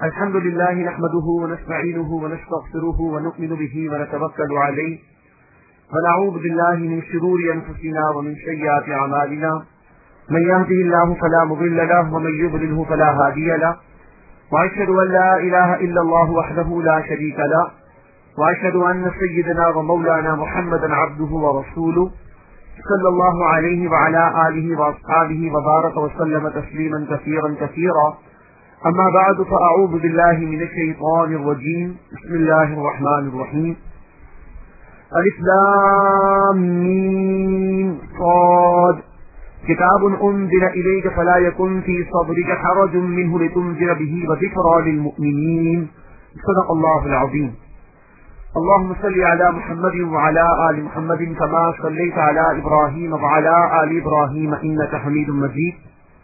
الحمد لله نحمده ونستعينه ونستغفره ونؤمن به ونتوكل عليه ونعوذ بالله من شرور أنفسنا ومن سيئات أعمالنا من يهده الله فلا مضل له ومن يضلله فلا هادي له وأشهد أن لا إله إلا الله وحده لا شريك له وأشهد أن سيدنا ومولانا محمدا عبده ورسوله صلى الله عليه وعلى آله وأصحابه وبارك وسلم تسليما كثيرا كثيرا أما بعد فأعوذ بالله من الشيطان الرجيم بسم الله الرحمن الرحيم الف لام میم صاد كتاب أنزل إليك فلا يكن في صدرك حرج منه لتنذر به وذكرى للمؤمنين صدق الله العظيم اللهم صل على محمد وعلى آل محمد كما صليت على إبراهيم وعلى آل إبراهيم إنك حميد مجيد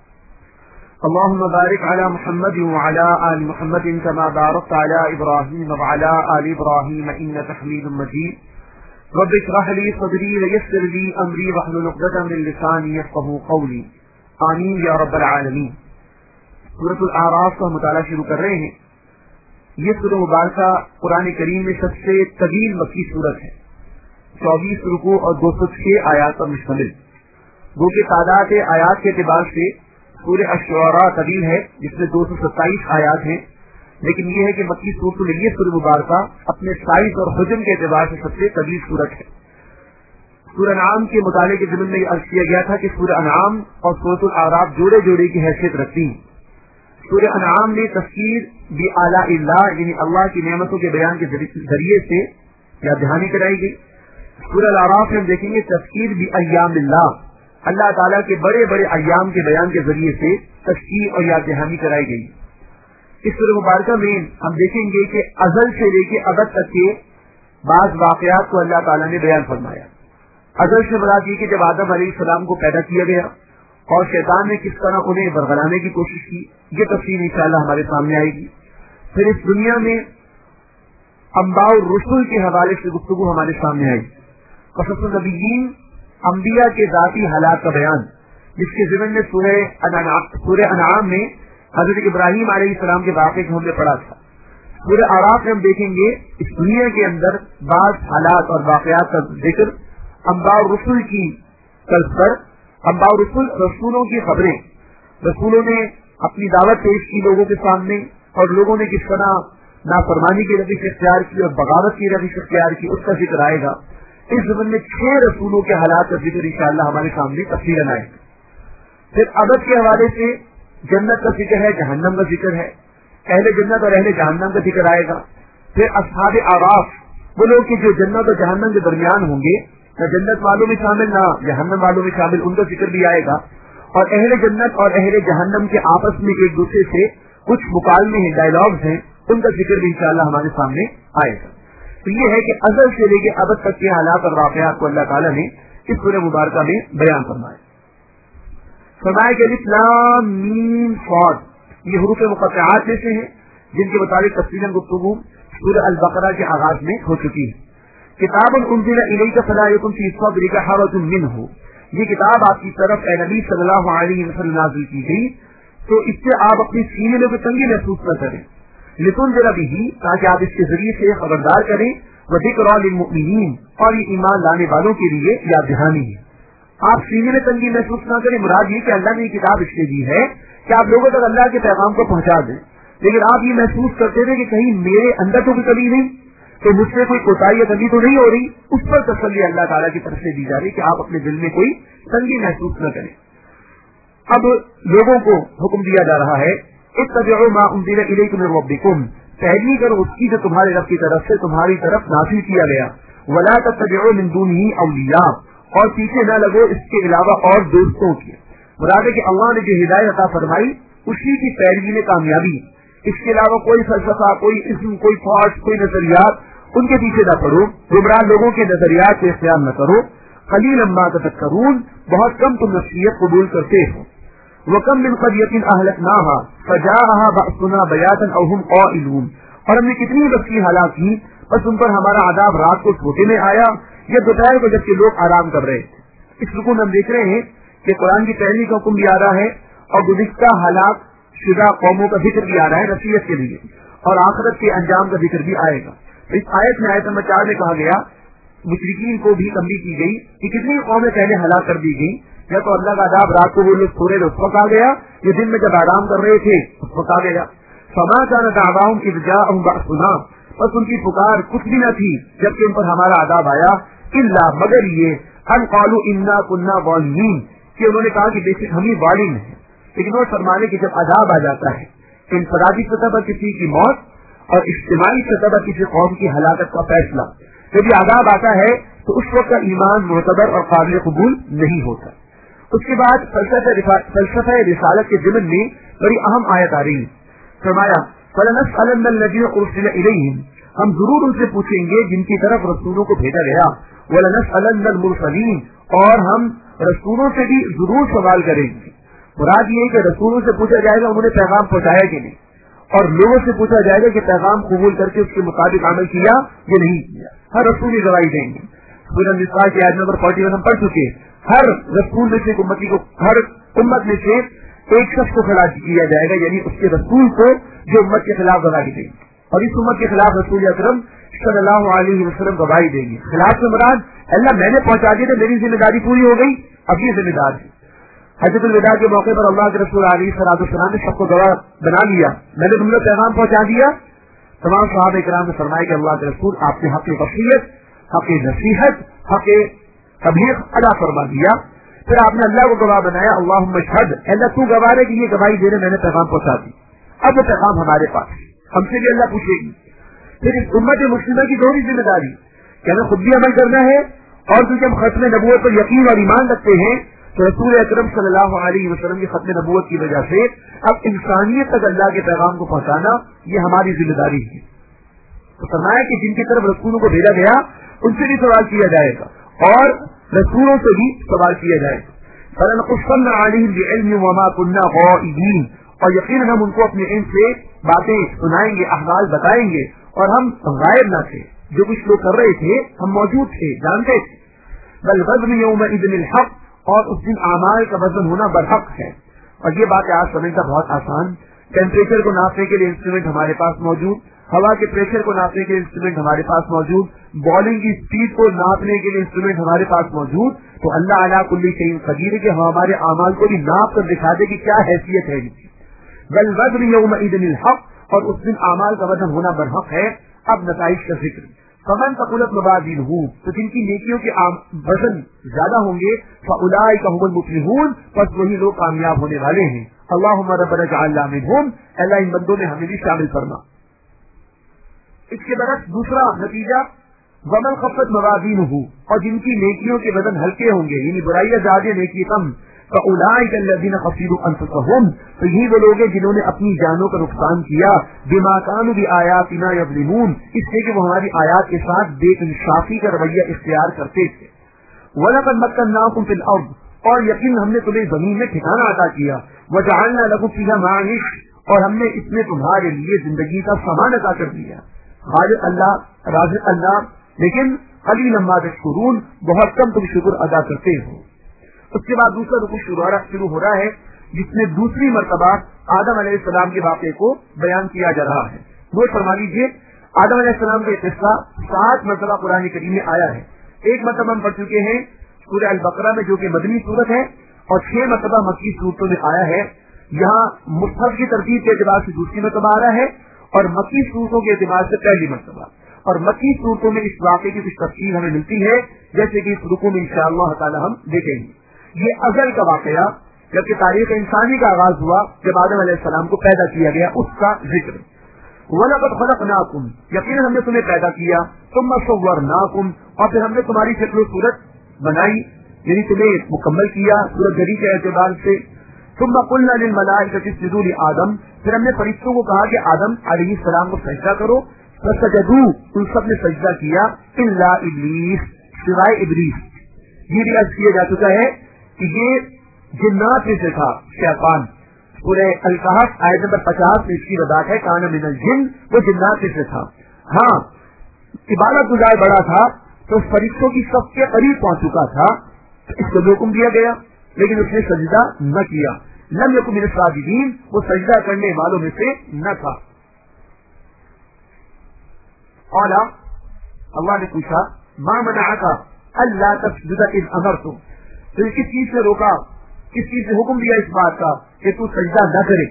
اللهم بارك على محمد وعلى آل محمد كما باركت على إبراهيم وعلى آل إبراهيم إنك حميد مجيد رب اشرح لي صدري ويسر لي أمري واحلل عقدة من لساني يفقهوا قولي آمين يا رب العالمين. سورۃ الاعراف کا مطالعہ شروع کر رہے ہیں. یہ سورہ مبارکہ قرآن کریم میں سب سے طویل مکی سورت ہے. 24 رکوع اور 206 آیات پر مشتمل. وہ کہ تعداد آیات کے اعتبار سے سورہ الشعراء طویل ہے جس میں 227 آیات ہیں، لیکن یہ ہے کہ مکی سورۃ یہ سورہ مبارکہ اپنے سائز اور حجم کے اعتبار سے سب سے طویل سورت ہے. سورہ انعام کے مطالعے کے ضمن میں عرض کیا گیا تھا کہ سورہ انعام اور سورۃ الاعراف جوڑے جوڑے کی حیثیت رکھتی ہیں. سورہ انعام میں تذکیر بآلاء اللہ یعنی اللہ کی نعمتوں کے بیان کے ذریعے سے یاد دہانی کرائی گئی. سورہ الاعراف میں ہم دیکھیں گے تذکیر بایام اللہ، اللہ تعالیٰ کے بڑے بڑے ایام کے بیان کے ذریعے سے تذکیر اور یاد دہانی کرائی گئی. اس سورہ مبارکہ میں ہم دیکھیں گے کہ ازل سے لے کے ابد تک کے بعض واقعات کو اللہ تعالیٰ نے بیان فرمایا. ازل سے مراد یہ کہ جب آدم علیہ السلام کو پیدا کیا گیا اور شیطان نے کس طرح انہیں برگلانے کی کوشش کی، یہ تفصیل انشاءاللہ ہمارے سامنے آئے گی. پھر اس دنیا میں انباء الرسل کے حوالے سے گفتگو ہمارے سامنے آئی. قصص النبیین، انبیاء کے ذاتی حالات کا بیان، جس کے ضمن میں سورہ انعام میں حضرت ابراہیم علیہ السلام کے واقعے کو ہم نے پڑھا تھا. سورہ اعراف میں ہم دیکھیں گے اس دنیا کے اندر بعض حالات اور واقعات کا ذکر انباء الرسل کی طرز پر. انباء الرسل رسولوں کی خبریں، رسولوں نے اپنی دعوت پیش کی لوگوں کے سامنے اور لوگوں نے کس طرح نافرمانی کی روش اختیار کی اور بغاوت کی روش اختیار کی، اس کا ذکر آئے گا. اس زمن میں 6 رسولوں کے حالات کا ذکر انشاءاللہ ہمارے سامنے تفصیلاً آئے گا. پھر ابد کے حوالے سے جنت کا ذکر ہے، جہنم کا ذکر ہے، اہل جنت اور اہل جہنم کا ذکر آئے گا. پھر اصحاب اعراف، وہ لوگ کہ جو جنت اور جہنم کے درمیان ہوں گے، نہ جنت والوں میں شامل نہ جہنم والوں میں شامل، ان کا ذکر بھی آئے گا. اور اہل جنت اور اہل جہنم کے آپس میں ایک دوسرے سے کچھ مکالمے ہیں، ڈائلاگز ہیں، ان کا ذکر بھی انشاءاللہ ہمارے سامنے آئے گا. تو یہ ہے کہ ازل سے لے کے ابد تک کے حالات اور واقعات کو اللہ تعالیٰ نے اس سورہ مبارکہ میں بیان فرمایا. فرمایا کہ الف لام میم صاد، یہ حروف مقطعات میں سے ہیں جن کے متعلق تفصیلاً گفتگو سورہ البقرہ کے آغاز میں ہو چکی ہے. کتاب انزل الیک فلا یکن فی صدرک حرج منہ، یہ کتاب آپ کی طرف اے نبی صلی اللہ علیہ وسلم نازل کی گئی تو اس سے آپ اپنی سینے میں کوئی تنگی محسوس نہ کریں. لتنذر به، تاکہ آپ اس کے ذریعے سے خبردار کریں، وذکریٰ للمؤمنین، اور یہ ایمان لانے والوں کے لیے یاد دہانی ہے. آپ سینے میں تنگی محسوس نہ کریں، مراد یہ کہ اللہ نے یہ کتاب اس لیے دی ہے کہ آپ لوگوں تک اللہ کے پیغام کو پہنچا دیں. لیکن آپ یہ محسوس کرتے تھے کہ کہیں میرے اندر تو کوئی کمی نہیں، تو مجھ سے کوئی کوتاہی یا کمی تو نہیں ہو رہی، اس پر تسلی اللہ تعالیٰ کی طرف سے دی جا رہی کہ آپ اپنے دل میں کوئی تنگی محسوس نہ کریں. اب لوگوں کو حکم دیا جا رہا ہے اتبعوا ما انزل الیکم من ربکم، پیروی کرو اس کی جو تمہارے رب کی طرف سے تمہاری طرف نازل کیا گیا. ولا تتبعوا من دونہ اولیاء، اور پیچھے نہ لگو اس کے علاوہ اور دوستوں کی. مراد ہے کہ اللہ نے جو ہدایت عطا فرمائی اسی کی پیروی میں کامیابی. اس کے علاوہ کوئی فلسفہ، کوئی اسم، کوئی فوج، کوئی نظریات، ان کے پیچھے نہ پڑو. گمراہ لوگوں کے نظریات کو اختیار نہ کرو. قلیلا ما تذکرون، بہت کم تم نصیحت قبول کرتے ہو. وَكَمْ مِنْ قَرْيَةٍ أَهْلَكْنَاهَا فَجَاءَهَا بَأْسُنَا بَيَاتًا أَوْ هُمْ قَائِلُونَ، اور ہم نے کتنی بستی ہلاک کی بس ان پر ہمارا عذاب رات کو سوتے میں آیا یا دوپہر کو جبکہ لوگ آرام کر رہے. اس رکوع میں ہم دیکھ رہے ہیں کہ قرآن کی پہلی کا حکم بھی آ رہا ہے اور گزشتہ حالات شدہ قوموں کا ذکر بھی آ رہا ہے نصیحت کے لیے، اور آخرت کے انجام کا ذکر بھی آئے گا. اس آیت میں آیت نمبر 4 میں کہا گیا مشرکین کو بھی تنبیہ کی گئی کہ کتنی قومیں پہلے ہلاک کر دی گئی. یا تو اللہ کا عذاب رات کو وہ لوگ سو رہے تھے اس وقت آ گیا، یہ دن میں جب آرام کر رہے تھے اس وقت آ گیا. فما كان دعواهم اذ جاءهم بأسنا، بس ان کی پکار کچھ بھی نہ تھی جبکہ ان پر ہمارا عذاب آیا، الا مگر یہ ان قالوا انا كنا ظالمين، کہ انہوں نے کہا کہ بے شک ہم ہی ظالم ہیں. لیکن وہ فرمانے کہ جب عذاب آ جاتا ہے انفرادی سطح پر کسی کی موت اور اجتماعی سطح پر کسی قوم کی ہلاکت کا فیصلہ، جب یہ عذاب آتا ہے تو اس وقت کا ایمان معتبر اور قابل قبول نہیں ہوتا. اس کے بعد فلسفہ رسالت کے ضمن میں بڑی اہم آیت آ رہی ہے. فرمایا فَلَنَسْأَلَنَّ الَّذِينَ أُرْسِلَ إِلَيْهِمْ، ہم ضرور ان سے پوچھیں گے جن کی طرف رسولوں کو بھیجا گیا. وَلَنَسْأَلَنَّ الْمُرْسَلِينَ، اور ہم رسولوں سے بھی ضرور سوال کریں گے. مراد یہ کہ رسولوں سے پوچھا جائے گا انہوں نے پیغام پہنچایا کہ نہیں، اور لوگوں سے پوچھا جائے گا کہ پیغام قبول کر کے اس کے مطابق عمل کیا یا نہیں کیا. ہر رسول یہ گواہی دیں گے. سورہ النساء کی آیت نمبر 41 ہم پڑھ چکے. ہر رسول میں سے ہر امت میں سے ایک شخص کو خلاف کیا جائے گا، یعنی اس کے رسول کو جو امت کے خلاف گواہی دیں گے، اور اس امت کے خلاف رسول اکرم صلی اللہ علیہ وسلم گواہی دیں گے. خلاف سے مراد اللہ میں نے پہنچا دیا تو میری ذمہ داری پوری ہو گئی، اب یہ ذمہ دار ہے. حجۃ الوداع کے موقع پر اللہ کے رسول علیہ الصلوۃ والسلام نے سب کو گواہ بنا لیا، میں نے تمہیں پیغام پہنچا دیا. تمام صحابہ کرام نے فرمایا کہ اللہ کے رسول آپ نے حق وصیت، حق نصیحت، حق تبلیغ ادا فرما دیا. پھر آپ نے اللہ کو گواہ بنایا، اللہم اشہد، اللہ تو گواہ ہے کہ یہ گواہی دے رہے میں نے پیغام پہنچا دی. اب وہ پیغام ہمارے پاس، ہم سے بھی اللہ پوچھے گی. پھر اس امت مسلمہ کی دوسری ذمہ داری کہ ہمیں خود بھی عمل کرنا ہے، اور کیونکہ ہم ختم نبوت پر یقین اور ایمان رکھتے ہیں تو رسول اکرم صلی اللہ علیہ وسلم کی ختم نبوت کی وجہ سے اب انسانیت تک اللہ کے پیغام کو پہنچانا یہ ہماری ذمہ داری ہے. تو فرمایا کہ جن کی طرف رسولوں کو بھیجا گیا ان سے بھی سوال کیا جائے گا اور رسولوں سے بھی سوال کیا جائے گا. فَلَنَقُصَّنَّ عَلَيْهِمْ بِعِلْمٍ وَمَا كُنَّا غَائِبِينَ، اور یقیناً ہم ان کو اپنے علم سے باتیں سنائیں گے، احوال بتائیں گے، اور ہم غائب نہ تھے. جو کچھ لوگ کر رہے تھے ہم موجود تھے، جانتے تھے. وَالْوَزْنُ يَوْمَئِذٍ الْحَقُّ، اور اس دن اعمال کا وزن ہونا برحق ہے. اور یہ بات آج سمجھنا بہت آسان. ٹیمپریچر کو ناپنے کے لیے انسٹرومنٹ ہمارے پاس موجود، ہوا کے پریشر کو ناپنے کے لیے انسٹرومنٹ ہمارے پاس موجود، بالنگ کی اسپیڈ کو ناپنے کے لیے انسٹرومنٹ ہمارے پاس موجود. تو اللہ علی کل شیء قدیر کہ ہمارے اعمال کو بھی ناپ کر دکھا دے کہ کیا حیثیت ہے. والوزن یومئذ الحق، اور اس دن اعمال کا وزن ہونا برحق ہے. اب نتائج کا ذکر. فمن ثقلت موازینہ، تو جن کی نیکیوں کے وزن زیادہ ہوں گے، فاولئک هم المفلحون، پس وہی لوگ کامیاب ہونے والے ہیں. اللهم ربنا اجعلنا منهم، اللہ ان بندوں میں ہمیں بھی شامل فرما. اس کے برعکس دوسرا نتیجہ ومن خفت موازینہ، اور جن کی نیکیوں کے وزن ہلکے ہوں گے، یعنی برائیاں زیادہ نیکی کم، فاولئک الذین خسروا انفسهم، تو یہ وہ لوگ ہیں جنہوں نے اپنی جانوں کا نقصان کیا، بما كانوا بآیاتنا یظلمون، اس لیے کہ وہ ہماری آیات کے ساتھ بے انصافی کا رویہ اختیار کرتے تھے. وَلَقَدْ مَكَّنَّاكُمْ فِي الْأَرْضِ، اور یقین ہم نے تمہیں زمین میں ٹھکانہ عطا کیا. وَجَعَلْنَا لَكُمْ فِيهَا مَعَائِشَ، اور ہم نے اس میں تمہارے لیے زندگی کا سامان عطا کر دیا. خالق اللہ، رازق اللہ، لیکن قلیلا ما تشکرون، بہت کم تم شکر ادا کرتے ہو. اس کے بعد دوسرا رکوع شروع ہو رہا ہے جس میں دوسری مرتبہ آدم علیہ السلام کے واقعے کو بیان کیا جا رہا ہے. نوٹ فرما لیجیے، آدم علیہ السلام کا قصہ 7 مرتبہ قرآن کریم میں آیا ہے. ایک مرتبہ ہم پڑھ چکے ہیں سورہ البقرہ میں جو کہ مدنی صورت ہے، اور 6 مرتبہ مکی صورتوں میں آیا ہے. یہاں مصحف کی ترتیب کے اعتبار سے دوسری مرتبہ آ رہا ہے، اور مکی صورتوں کے اعتبار سے پہلی مرتبہ. اور مکی صورتوں میں اس واقعے کی کچھ تفصیل ہمیں ملتی ہے، جیسے کہ اس رکوع میں انشاءاللہ تعالی ہم دیکھیں گے. یہ ازل کا واقعہ، جبکہ تاریخ انسانی کا آغاز ہوا جب آدم علیہ السلام کو پیدا کیا گیا، اس کا ذکر. وَلَقَدْ خَلَقْنَاكُمْ، یقیناً ہم نے تمہیں پیدا کیا. ثُمَّ صَوَّرْنَاكُمْ، اور پھر ہم نے تمہاری شکل و صورت بنائی، یعنی تمہیں مکمل کیا صورت گری کے اعتبار سے. ثُمَّ قُلْنَا لِلْمَلَائِكَةِ اسْجُدُوا لِآدَمَ، پھر ہم نے فرشتوں کو کہا کہ آدم علیہ السلام کو سجدہ کرو. فَسَجَدُوا، ان سب نے سجدہ کیا، إِلَّا إِبْلِيسَ، سوائے ابلیس. یہ بھی عرض کیا جا چکا ہے کہ یہ جنات میں سے تھا، شیطان. سورہ الکہف آیت نمبر 50 میں اس کی وضاحت ہے، کان من الجن، وہ جنات میں سے تھا. ہاں عبادت گزار بڑا تھا تو فرشتوں کی سب کے قریب پہنچ چکا تھا، اس کو حکم دیا گیا لیکن اس نے سجدہ نہ کیا. लम यकुन मिन साजिदीन, वो सजदा करने वालों में से न था। और अल्लाह ने पूछा मा मनाअका अल्ला तस्जुदा इज़ अमरतुम, तो किस चीज से रोका, किस चीज से हुक्म दिया इस बात का कि तू सजदा न करे।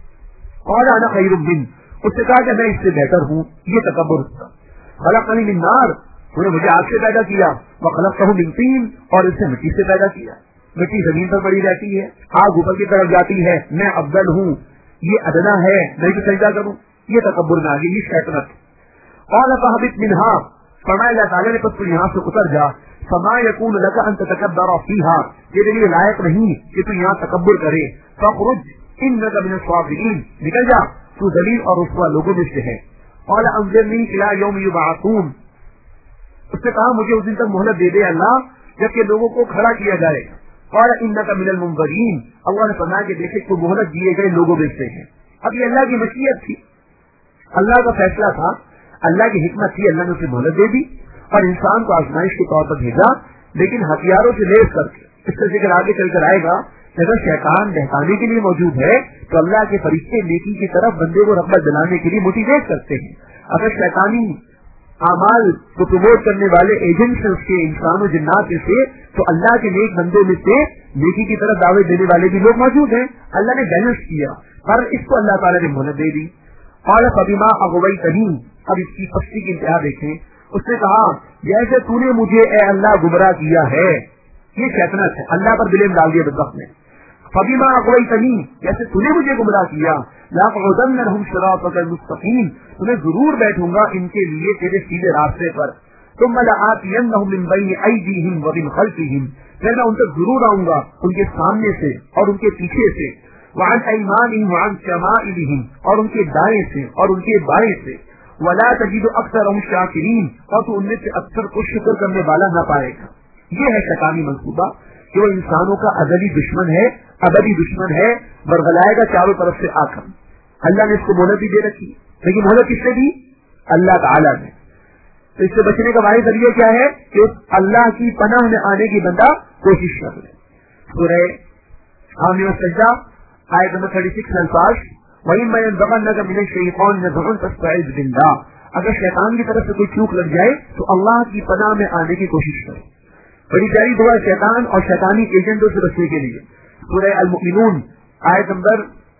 और अना खैरुम मिन, उसने कहा कि मैं इससे बेहतर हूँ। ये तकब्बुर था। खलक़नी मिन नार, तूने मुझे आग से पैदा किया, व खलक़तहु मिन तीन, और इससे मिट्टी से पैदा किया। मिट्टी जमीन पर पड़ी रहती है, आग ऊपर की तरफ जाती है, मैं अफजल हूँ, ये अदना है, मैं भी सजदा करूँ। ये तकब्बुर में आ गई, ये शैतानत। क़ाल फ़हबित मिन्हा, फरमाया अल्लाह ताला ने बस तू यहाँ से उतर जा। फमा यकून लका अन ततकब्बरा फ़ीहा, तेरे लिए लायक नहीं कि तू यहाँ तकब्बुर करे। फ़ख़रुज इन्नका मिनस साग़िरीन, निकल जा, तू ज़लील और रुस्वा लोगों में से है। क़ाल अंज़िरनी इला यौम युबअसून, उसने कहा मुझे उस दिन तक मोहलत दे दे अल्लाह जबकि लोगों को खड़ा किया जाएगा। और इन्नका मिनल मुनज़रीन, अल्लाह ने फरमाया कि देखे तू मोहलत दिए गए लोगों में से है। अब ये अल्लाह की मशीयत थी, अल्लाह का फैसला था, अल्लाह की हिकमत थी, अल्लाह ने उसे मोहलत दे दी और इंसान को आजमाइश के तौर पर भेजा, लेकिन हथियारों से लेस करके। इसका जिक्र आगे चलकर आएगा। अगर शैतान बहकाने के लिए मौजूद है तो अल्लाह के फरिश्ते नेकी की तरफ बंदे को रग़बत दिलाने के लिए मोटिवेट करते हैं। अगर शैतानी आमाल को प्रमोट करने वाले एजेंट्स उसके इंसानों जिन्नात में से, तो अल्लाह के नेक बंदों में से नेकी की तरफ दावत देने वाले भी लोग मौजूद हैं। अल्लाह ने बैलेंस किया, पर इसको अल्लाह ताला ने मोहलत दे दी। और फबिमा अग़वैतनी, अब इसकी पस्ती की इंतहा देखें। उसने कहा जैसे तूने मुझे ए अल्लाह गुमराह किया है, ये शैतानत है, अल्लाह पर ब्लेम डाल दिया बदबख्त ने। फबिमा अग़वैतनी, जैसे तूने मुझे गुमराह किया, लअक़उदन्न लहुम सिरातकल मुस्तक़ीम, तुम्हें जरूर बैठूंगा इनके लिए तेरे सीधे रास्ते पर। तुम लआतियन्नहुम मिन बैनि अयदीहिम व मिन खल्फिहिम, फिर मैं उन तक जरूर आऊंगा उनके सामने से और उनके पीछे से। वअन अयमानिहिम वअन शमाइलिहिम, और उनके दाएं से और उनके बाएं से। वला तजिदु अक्सरहुम शाकिरीन, और तू उनमें से अक्सर को शुक्र करने वाला न पाएगा। ये है शैतानी मंसूबा कि वो इंसानों का अजली दुश्मन है, अबदी दुश्मन है, बरगलाएगा चारों तरफ से आकर। अल्लाह ने इसको मोहलत भी दे रखी, लेकिन मोहलत किसने दी? अल्लाह ताला ने। तो इससे बचने का वाहिद जरिया क्या है कि उस अल्लाह की पनाह में आने की बंदा कोशिश कर ले। सूरह हामिम सजदा आयत नंबर 36 अल्फाज, वहीं मैं ज़गन्नका मिनश शैतान नज़गुन फस्तईज़ बिल्लाह, अगर शैतान की तरफ से कोई चूक लग जाए तो अल्लाह की पनाह में आने की कोशिश करे। बड़ी प्यारी दुआ शैतान और शैतानी एजेंटों से बचने के लिए। सूरह अल मुमिनून आयत नंबर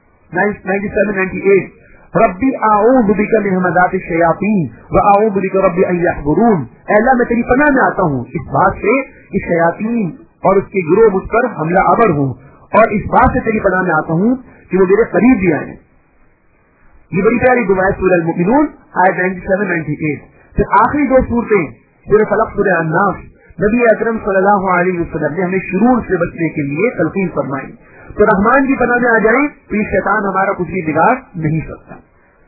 97-98, रब्बी आऊज़ु बिका मिन हमज़ाति शयातीन व आऊज़ु बिका रब्बी अन यहज़ुरून, अल्लाह मैं तेरी पनाह में आता हूँ इस बात से कि शयातीन और उसके गिरोह मुझ पर हमला आवर हूँ, और इस बात से तेरी पनाह में आता हूँ कि वो मेरे करीब भी आए। ये बड़ी प्यारी दुआ है सूरह अल मुमिनून आयत 97-98। फिर आखिरी दो सूरतें सूरह फलक सूरह अन्नास, नबी अकरम सल्लल्लाहु अलैहि वसल्लम ने हमें शुरूर से बचने के लिए तलकीन फरमाई। तो रहमान की पनाह में आ जाए तो ये शैतान हमारा कुछ भी बिगाड़ नहीं सकता।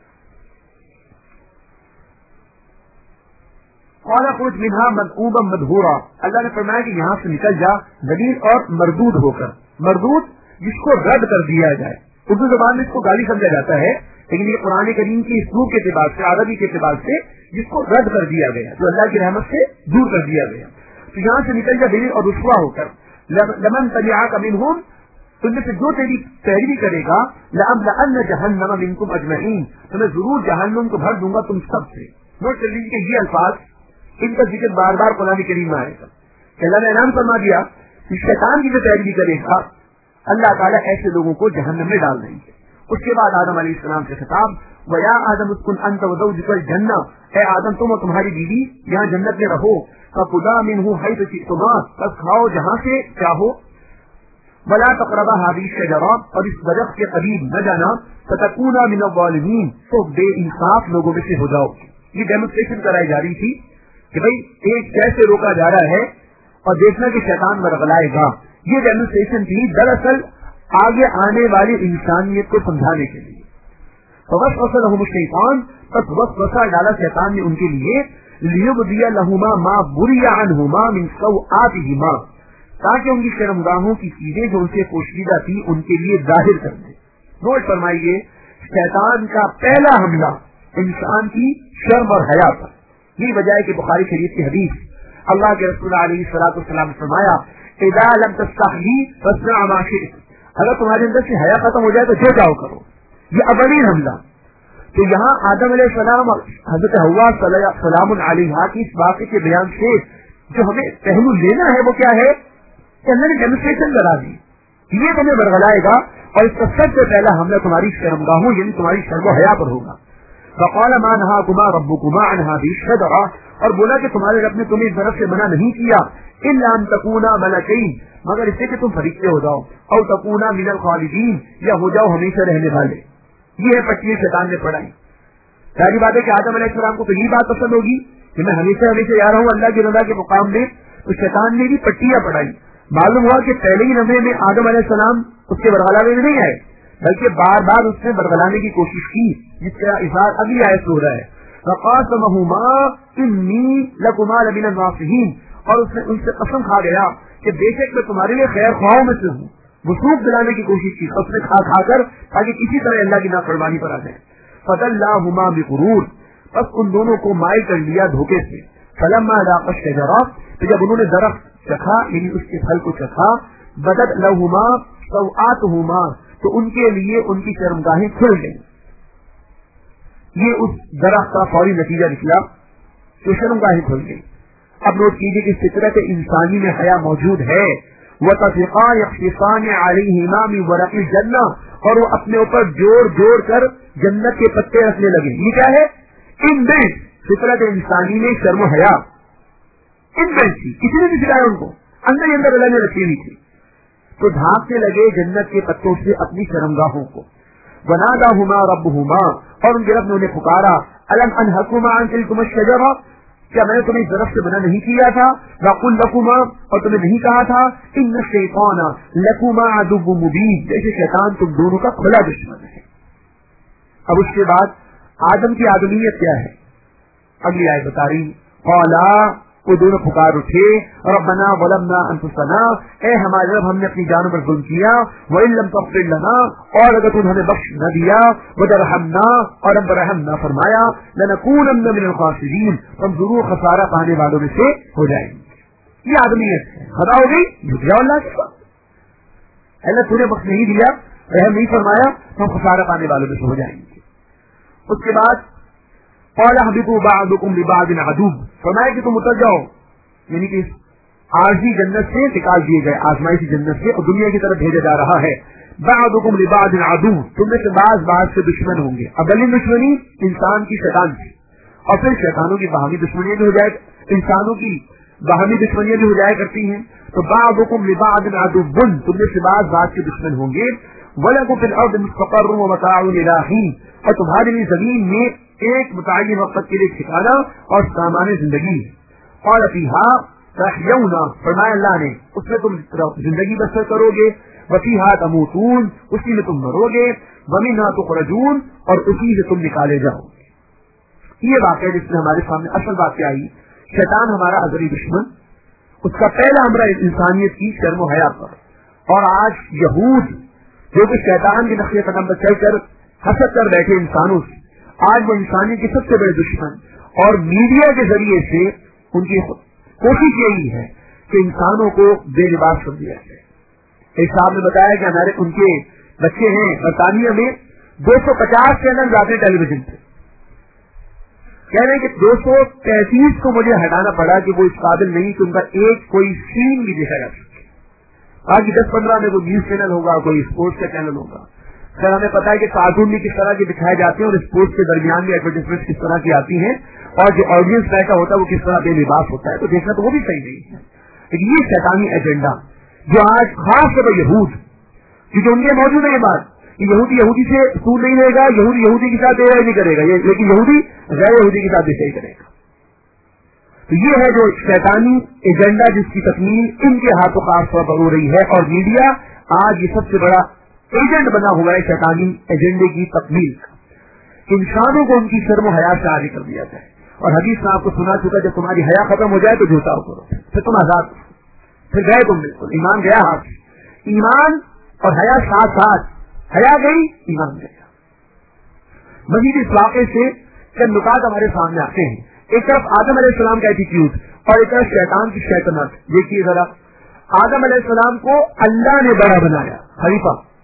और खुद मिन्हा मदऊबा मदहूरा, अल्लाह ने फरमाया कि यहाँ से निकल जा जलील और मरदूद होकर। मरदूद जिसको रद्द कर दिया जाए, उर्दू जबान में इसको गाली समझा जाता है, लेकिन ये कुरान करीम की इसलूब के एतबार से, अरबी के एतबार से जिसको रद्द कर दिया गया, जो अल्लाह की रहमत से दूर कर दिया गया। तो यहाँ से निकल जा दलील और रुस्वा होकर। लमन तबिअका मिनहुम, तुमने से जो तेरी पैरवी करेगा, लअमलअन्न जहन्नम मिनकुम अजमईन, तो मैं जरूर जहन्नम को भर दूंगा तुम सबसे। नोट कर लीजिए ये अल्फाज, इनका जिक्र बार बार कुरान करीम में आएगा। अल्लाह ने ऐलान फरमा दिया कि शैतान की जो पैरवी करेगा अल्लाह ताला ऐसे लोगों को जहन्नम में डाल देंगे। उसके बाद आदम अलैहिस्सलाम से खिताब, वया आदम उस्कुन अंत व ज़ौजुकल जन्नह, ए आदम तुम और तुम्हारी बीवी यहाँ जन्नत में रहो। फकुला मिन्हु हैतु शि'तुमा, बस खाओ जहाँ से चाहो। वला तक़रबा हादिहि शजरा, और इस दरख्त के करीब न जाना। फतकूना मिनज़ ज़ालिमीन, तो बेइंसाफ लोगों में से हो जाओ। ये डेमोन्स्ट्रेशन कराई जा रही थी कि भाई एक कैसे रोका जा रहा है और देखना कि शैतान बरगलाएगा। ये डेमोन्स्ट्रेशन थी दरअसल आगे आने वाली इंसानियत को समझाने के लिए। फवस्वसा लहुम शैतान, बस वसवसा डाला शैतान ने उनके लिए, लियुबदिया लहुमा मा बुरिया अन्हुमा मिन सौआतिहिमा, ताकि उनकी शर्मगाहों की चीजें जो उनसे पोशीदा थी उनके लिए जाहिर कर दे। नोट फरमाइए, शैतान का पहला हमला इंसान की शर्म और हया पर। यही वजह है कि बुखारी शरीफ की हदीस, अल्लाह के रसूल अलैहिस्सलातु वस्सलाम ने फरमाया, इज़ा लम तस्तही फस्ना मा शि'त, اگر تمہارے اندر سے حیا ختم ہو جائے تو جو چاہو کرو. یہ اولین حملہ. تو یہاں آدم علیہ السلام اور حضرت حوا سلام علیہا کی اس واقعے کے بیان سے جو ہمیں پہلو لینا ہے وہ کیا ہے کہ اللہ نے ڈیمونسٹریشن کرا دی. یہ تمہیں برگلائے گا اور اس کا سب سے پہلا حملہ تمہاری شرمگاہوں یعنی تمہاری شرم و حیا پر ہوگا. فقال ما نهاكما ربكما عن هذه الشجرة, اور بولا کہ تمہارے رب نے تمہیں اس طرف سے منع نہیں کیا الا ان تكونا ملكين, مگر اس سے کہ تم فرشتے ہو جاؤ, او تكونا من الخالدين, یا ہو جاؤ ہمیشہ رہنے والے. یہ ہے پٹی شیطان نے پڑھائی. پہلی بات ہے کہ آدم علیہ السلام کو تو یہ بات پسند ہوگی کہ میں ہمیشہ ہمیشہ جا رہا ہوں اللہ کی رضا کے مقام میں, تو شیطان نے بھی پٹیاں پڑھائی. معلوم ہوا کہ پہلے ہی لمحے میں آدم علیہ السلام اس کے برگلانے میں نہیں آئے, بلکہ بار بار اس نے برگلانے کی کوشش کی, جس کا اظہار اگلی آیت سے ہو رہا ہے. فقاسمهما انی لکما لمن الناصحین, اور اس نے ان سے قسم کھا گیا کہ بے شک میں تمہارے لیے خیر خواہوں میں سے ہوں. وسوخ دلانے کی کوشش کی اس نے کھا کھا کر, تاکہ کسی طرح اللہ کی نافرمانی پر آ جائے. فدلاہما بغرور, بس ان دونوں کو مائل کر لیا دھوکے سے. فلما ذاقا الشجرہ, تو جب انہوں نے درخت چکھا یعنی اس کے پھل کو چکھا, بدت لہما سوآتہما, تو ان کے لیے ان کی شرمگاہیں کھل گئیں. یہ اس درخت کا فوری نتیجہ نکلا کہ شرمگاہیں کھل گئی. اب نوٹ کیجیے کہ فطرت انسانی میں حیا موجود ہے. وَتَفِقَانِ يَخْصِفَانِ عَلَيْهِمَا مِنْ وَرَقِ الْجَنَّةِ, اور وہ اپنے اوپر جوڑ جوڑ کر جنت کے پتے رکھنے لگے. یہ کیا ہے؟ ان بلٹ فطرت انسانی میں شرم و حیا ان بلٹ تھی, کسی نے بھی سکھایا ان کو, اندر ہی اندر اللہ نے رکھی ہوئی تھی. تو ڈھانپنے لگے جنت کے پتوں سے اپنی شرمگاہوں کو. وَنَادَاهُمَا رَبُّهُمَا, اور ان کے رب نے انہیں پکارا, أَلَمْ أَنْهَكُمَا عَنْ تِلْكُمَا الشَّجَرَةِ, کیا میں نے تمہیں اس درخت سے منع نہیں کیا تھا؟ وَقُلْ لَكُمَا, اور تمہیں نہیں کہا تھا إِنَّ الشَّيْطَانَ لَكُمَا عَدُوٌّ مُبِينٌ, جیسے شیطان تم دونوں کا کھلا دشمن ہے. اب اس کے بعد آدم کی آدمیت کیا ہے اگلی آیت بتا رہی. قَالَا, وہ دونوں پکار اٹھے, ربنا ظلمنا انفسنا, اے ہمارے رب ہم نے اپنی جانوں پر ظلم کیا, وَإِن لَّمْ تَغْفِرْ لَنَا, اور اگر تم ہمیں بخش نہ دیا, وَتَرْحَمْنَا, اور ہم پر رحم نہ فرمایا, لَنَكُونَنَّ مِنَ الْخَاسِرِينَ, ہم ضرور خسارہ پانے والوں میں سے ہو جائیں گے. یہ آدمیت ہے. خطا ہو گئی, جھک جاؤ اللہ کے پاس, اللہ تمہیں بخش نہیں دیا, رحم نہیں فرمایا, ہم خسارہ پانے والوں میں سے ہو جائیں گے. اس کے بعد قَالَ اهْبِطُوا بَعْضُكُمْ لِبَعْضٍ عَدُوٌّ, فرمایا کہ تم اتر جاؤ, یعنی کہ عارضی جنت سے نکال دیے گئے, آزمائشی جنت سے, اور دنیا کی طرف بھیجا جا رہا ہے. بعضکم لبعض عدو, تم میں سے بعض سے دشمن ہوں گے. اولین دشمنی انسان کی شیطان کی, اور پھر شیطانوں کی باہمی دشمنیاں بھی ہو جائے, انسانوں کی باہمی دشمنیاں بھی ہو جایا کرتی ہیں. تو بعضکم لبعض عدو, تم میں سے بعض کے دشمن ہوں گے. وَلَكُمْ فِي الْأَرْضِ مُسْتَقَرٌّ وَمَتَاعٌ إِلَىٰ حِينٍ, اور تمہارے لیے زمین میں ایک متعین وقت کے لیے ٹھکانا اور سامان زندگی. قَالَ فِيهَا تَحْيَوْنَ, فرمایا اللہ نے, اس میں تم زندگی بسر کرو گے. وَفِيهَا تَمُوتُونَ, اسی میں تم مرو گے. وَمِنْهَا تُخْرَجُونَ, اور اسی سے تم نکالے جاؤ گے. یہ واقعہ جس میں ہمارے سامنے اصل بات کیا آئی, شیطان ہمارا ازلی دشمن, اس کا پہلا حملہ انسانیت کی شرم و حیا پر. اور آج یہود جو کہ شیطان کے نقش قدم پر چل کر حسد کر بیٹھے انسانوں سے, آج وہ انسانیت کے سب سے بڑے دشمن, اور میڈیا کے ذریعے سے ان کی کوشش یہی ہے کہ انسانوں کو بے لباس کر دیا جائے. ایک صاحب نے بتایا کہ ہمارے ان کے بچے ہیں برطانیہ میں 250 چینل آتے ہیں ٹیلی ویژن پہ. کہہ رہے ہیں کہ 233 کو مجھے ہٹانا پڑا کہ وہ اس قابل نہیں کہ ان کا ایک کوئی سین بھی دیکھا جا سکے. باقی 10-15 میں کوئی نیوز چینل ہوگا, کوئی اسپورٹس کا چینل ہوگا. سر ہمیں پتا ہے کہ کارٹون بھی کس طرح کے دکھائے جاتے ہیں, اور اسپورٹس کے درمیان بھی ایڈورٹائزمنٹ کس طرح کی آتی ہیں, اور جو آڈینس بیٹھا ہوتا ہے وہ کس طرح بے لباس ہوتا ہے, تو دیکھنا تو وہ بھی صحیح نہیں ہے. لیکن یہ شیطانی ایجنڈا جو آج خاص طور پر یہود, کیونکہ ان کے موجود ہے یہ بات کہ یہودی سے سود نہیں لے گا, یہودی کے ساتھ نہیں کرے گا, لیکن یہودی غیر یہودی کے ساتھ بھی صحیح کرے گا. تو یہ ہے جو شیطانی ایجنڈا جس کی تکمیل ان کے ہاتھوں خاص طور پر ہو رہی ہے, اور میڈیا آج یہ سب سے بڑا ایجنٹ بنا ہوا ہے شیطانی ایجنڈے کی تکمیل کا. انسانوں کو ان کی شرم و حیا سے عاری کر دیا جائے. اور حدیث میں آپ کو سنا چکا, جب تمہاری حیا ختم ہو جائے تو جھوٹا کرو, پھر تم آزاد, پھر گئے تم بالکل, ایمان گیا ہاتھ. ایمان اور حیا ساتھ ساتھ, حیا گئی ایمان گیا. مزید اس واقعے سے چند نکات ہمارے سامنے آتے ہیں. ایک طرف آدم علیہ السلام کا ایٹیٹیوڈ, اور ایک طرف شیطان کی شیطنت. دیکھیے ذرا, آدم علیہ السلام کو اللہ نے بڑا بنایا, خلیفہ,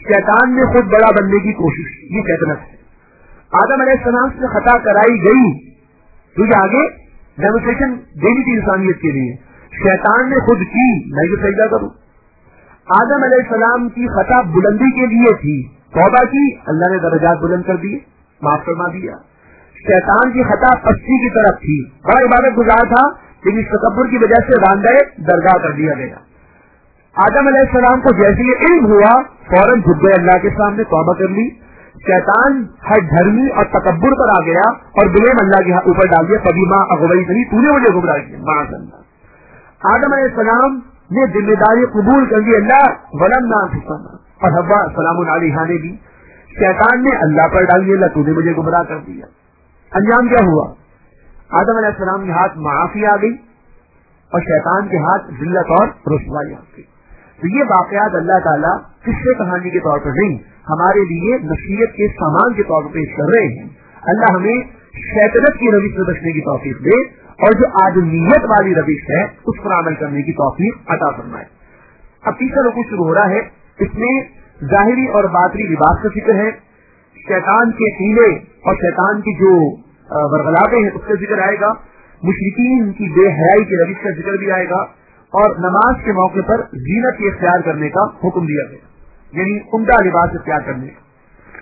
शैतान ने खुद बड़ा बनने की कोशिश की, ये शैतानत है। आदम अलैहिस्सलाम से खता कराई गई, तुझे आगे डेमोस्ट्रेशन देनी थी इंसानियत के लिए, शैतान ने खुद की, मैं ये सजदा करूं। आदम अलैहिस्सलाम की खता बुलंदी के लिए थी, तौबा की, अल्लाह ने दर्जात बुलंद कर दिए, माफ फरमा दिया। शैतान की खता पस्ती की तरफ थी, बड़ा इबादत गुजार था, लेकिन इस तकब्बुर की वजह से रांदे दरगाह कर दिया गया। आदम अलैहिस्सलाम को जैसे ये इल्म हुआ, फौरन झुक गए अल्लाह के सामने, तौबा कर ली। शैतान हर धर्मी और तकब्बुर पर आ गया और ब्लेम अल्लाह के ऊपर डाल दिया, कभी माँ अगवई नहीं, तूने मुझे गुमराह किया, माअज़ल्लाह। आदम अलैहिस्सलाम ने जिम्मेदारी कबूल कर दी, अल्लाह वलमना अंफुसना, और हव्वा सलामुन अलैहा ने भी। शैतान ने अल्लाह पर डाल दिया, अल्लाह तूने मुझे गुमराह कर दिया। अंजाम क्या हुआ? आदम अलैहिस्सलाम के हाथ माफी आ गई और शैतान के हाथ जिल्लत और रुसवाई आ गई। तो ये वाकयात अल्लाह ताला किस्से कहानी के तौर पर नहीं, हमारे लिए नसीहत के सामान के तौर पर पेश कर रहे हैं। अल्लाह हमें शैतानत की रविश से बचने की तौफीक दे और जो आदमियत वाली रविश है उस पर अमल करने की तौफीक अता फरमाए। अब तीसरा रुकू शुरू हो रहा है, इसमें जाहिरी और बातनी लिबास का जिक्र है, शैतान के हीले और शैतान की जो बरगलावे हैं उसका जिक्र आएगा, मुशरिकीन की बेहयाई की रविश का जिक्र भी आएगा, और नमाज के मौके पर जीनत की इख्तियार करने का हुक्म दिया गया, यानी उम्दा लिबास इख्तियार करने का।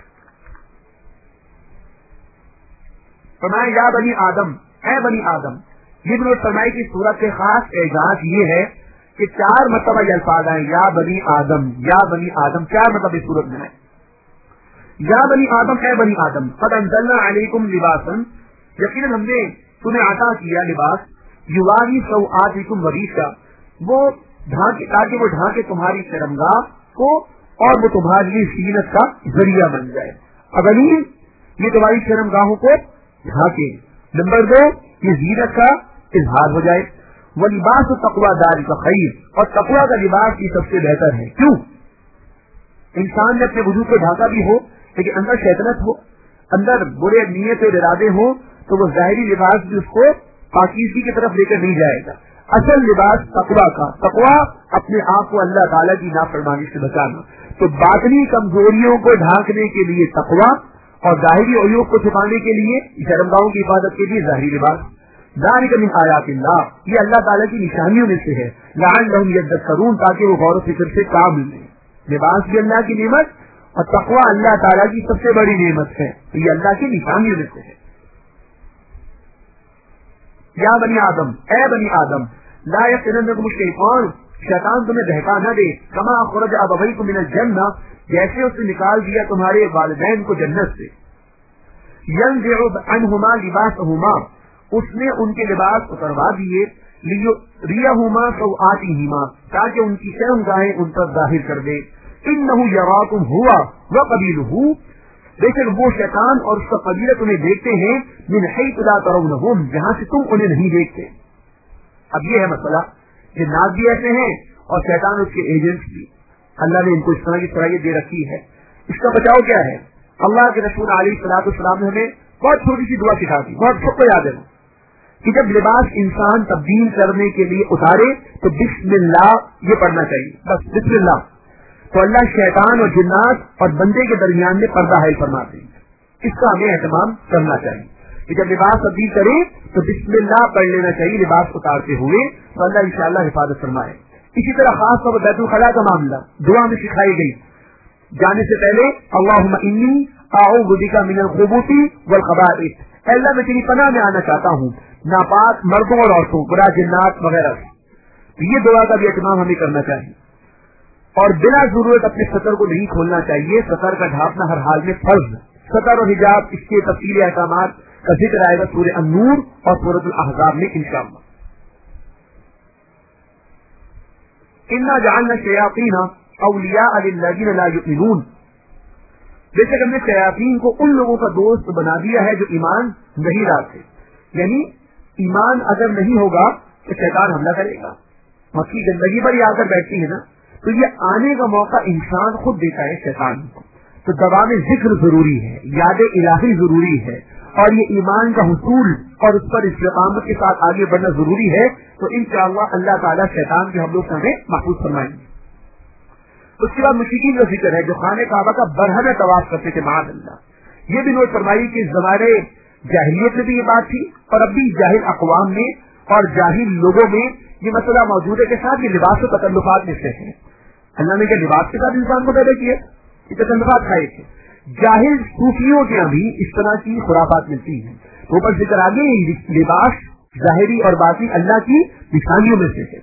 फरमाया या बनी आदम, ऐ बनी आदम। इब्न फरमाई की सूरत के खास एजाज ये है कि 4 मतलब ये अल्फाज आए, या बनी आदम, या बनी आदम, 4 मतलब इस सूरत में है। या बनी आदम, ऐ बनी आदम, क़द अंज़लना अलैकुम लिबासन, यकीनन हमने तुम्हें अता किया लिबास, युवारी सौआतिकुम वरीशा, वो ढांके, ताकि वो ढांके तुम्हारी शर्मगाह को और वो तुम्हारे लिए जीनत का जरिया बन जाए। अगलीन, ये तुम्हारी शर्मगाहों को ढांके। नंबर 2, ये जीनत का इजहार हो जाए। वो लिबास तक़वा दार का खैर, और तक़वा का लिबास ही सबसे बेहतर है। क्यों? इंसान ने अपने वजूद को ढाका भी हो, लेकिन अंदर शैतानत हो, अंदर बुरे नीयत और इरादे हो, तो वो जाहिरी लिबास भी उसको पाकीज़गी की तरफ लेकर नहीं जाएगा। असल लिबास तक़वा का, तक़वा अपने आप को अल्लाह ताला की नाफरमानी से बचाना। तो बातनी कमजोरियों को ढांकने के लिए तक़वा और जाहिरी अयूब को छुपाने के लिए, शर्मगाहों की हिफाजत के लिए जाहिरी लिबास। ज़ालिका मिन आयातिल्लाह, ये अल्लाह ताला की निशानियों में से है। लअल्लहुम यज़क्करून, ताकि वो गौर फिक्र से काम लें। लिबास भी अल्लाह की नेमत और तक़वा अल्लाह ताला की सबसे बड़ी नेमत है, ये अल्लाह की निशानियों में से है। या बनी आदम, ऐ बनी आदम, ला यफ्तिनन्नकुम शैतान, शैतान तुम्हें बहका न दे, कमा अखरज अबवैकुम मिनल जन्नह, जैसे उसने निकाल दिया तुम्हारे वालिदैन को जन्नत से। यंज़िउ अन्हुमा लिबासहुमा, उसने उनके लिबास उतरवा दिए, लियहुमा सौआतिहिमा, ताकि उनकी शर्मगाहें उन पर जाहिर कर दे। इन्नहु यराकुम हुवा व कबीलुहु, बेशक वो शैतान और उसका कबीला तुम्हें देखते हैं, मिन हैतु ला तरौनहुम, जहां से तुम उन्हें नहीं देखते। अब ये है मसला, जिन्नात भी ऐसे हैं और शैतान उसके एजेंट्स भी, अल्लाह ने इनको इस तरह की सलाहियत दे रखी है। इसका बचाव क्या है? अल्लाह के रसूल अलैहिस्सलाम ने हमें बहुत छोटी सी दुआ सिखा दी, बहुत सबको याद है कि जब लिबास इंसान तब्दील करने के लिए उतारे तो बिस्मिल्लाह ये पढ़ना चाहिए, बस बिस्मिल्लाह। तो अल्लाह शैतान और जिन्नात और बंदे के दरमियान में पर्दा हाइल फरमाते हैं। इसका हमें एहतमाम करना चाहिए कि जब लिबास तब्दील करें तो बिस्मिल्लाह पढ़ लेना चाहिए लिबास उतारते हुए, तो अल्लाह इंशाअल्लाह हिफाजत फरमाए। इसी तरह खास तौर पर बैतुल खला का मामला दुआ में सिखाई गई, जाने से पहले अल्लाहुम्मा इन्नी अऊज़ु बिका मिनल खुबूसी वल खबाइस, अल्लाह मैं तेरी पनाह में आना चाहता हूँ नापाक मर्दों और औरतों, बुरा जिन्नात वगैरह। तो ये दुआ का भी एहतमाम हमें करना चाहिए और बिना जरूरत अपने सतर को नहीं खोलना चाहिए। सतर का ढांपना हर हाल में फर्ज। सतर और हिजाब, इसके तफसीली अहकामात का जिक्र आएगा सूरह अन-नूर और सूरह अल-अहज़ाब में इंशाअल्लाह। इन्ना जअलना शयातीन औलिया लिल्लज़ीना ला युमिनून, बेशक हमने शयातीन को उन लोगों का दोस्त बना दिया है जो ईमान नहीं लाते। यानी ईमान अगर नहीं होगा तो शैतान हमला करेगा। मक्खी गंदगी पर ही आकर बैठती है ना, तो ये आने का मौका इंसान खुद देता है शैतान को। तो दवा में जिक्र जरूरी है, याद इलाही जरूरी है, और ये ईमान का हुसूल और उस पर इस्तिकामत के साथ आगे बढ़ना जरूरी है। तो इंशाअल्लाह अल्लाह ताला शैतान के हमलों से हमें महफूज फरमाएंगे। اس کے بعد مشرکین کا ذکر ہے جو خانہ کعبہ کا برہنہ طواف کرتے تھے معاذ اللہ. یہ بھی نوٹ فرمائی کہ زمانے جاہلیت میں بھی یہ بات تھی اور اب بھی جاہل اقوام میں اور جاہل لوگوں میں یہ مسئلہ موجود ہے کے ساتھ یہ لباس و تکلفات میں سے ہے. اللہ نے کیا لباس کے ساتھ انسان کو پیدا کیا؟ یہ تکلفات کھائے تھے. جاہل صوفیوں کے یہاں بھی اس طرح کی خرافات ملتی ہیں. تو اوپر ذکر آگے لباس ظاہری اور باطنی اللہ کی نشانیوں میں سے ہے.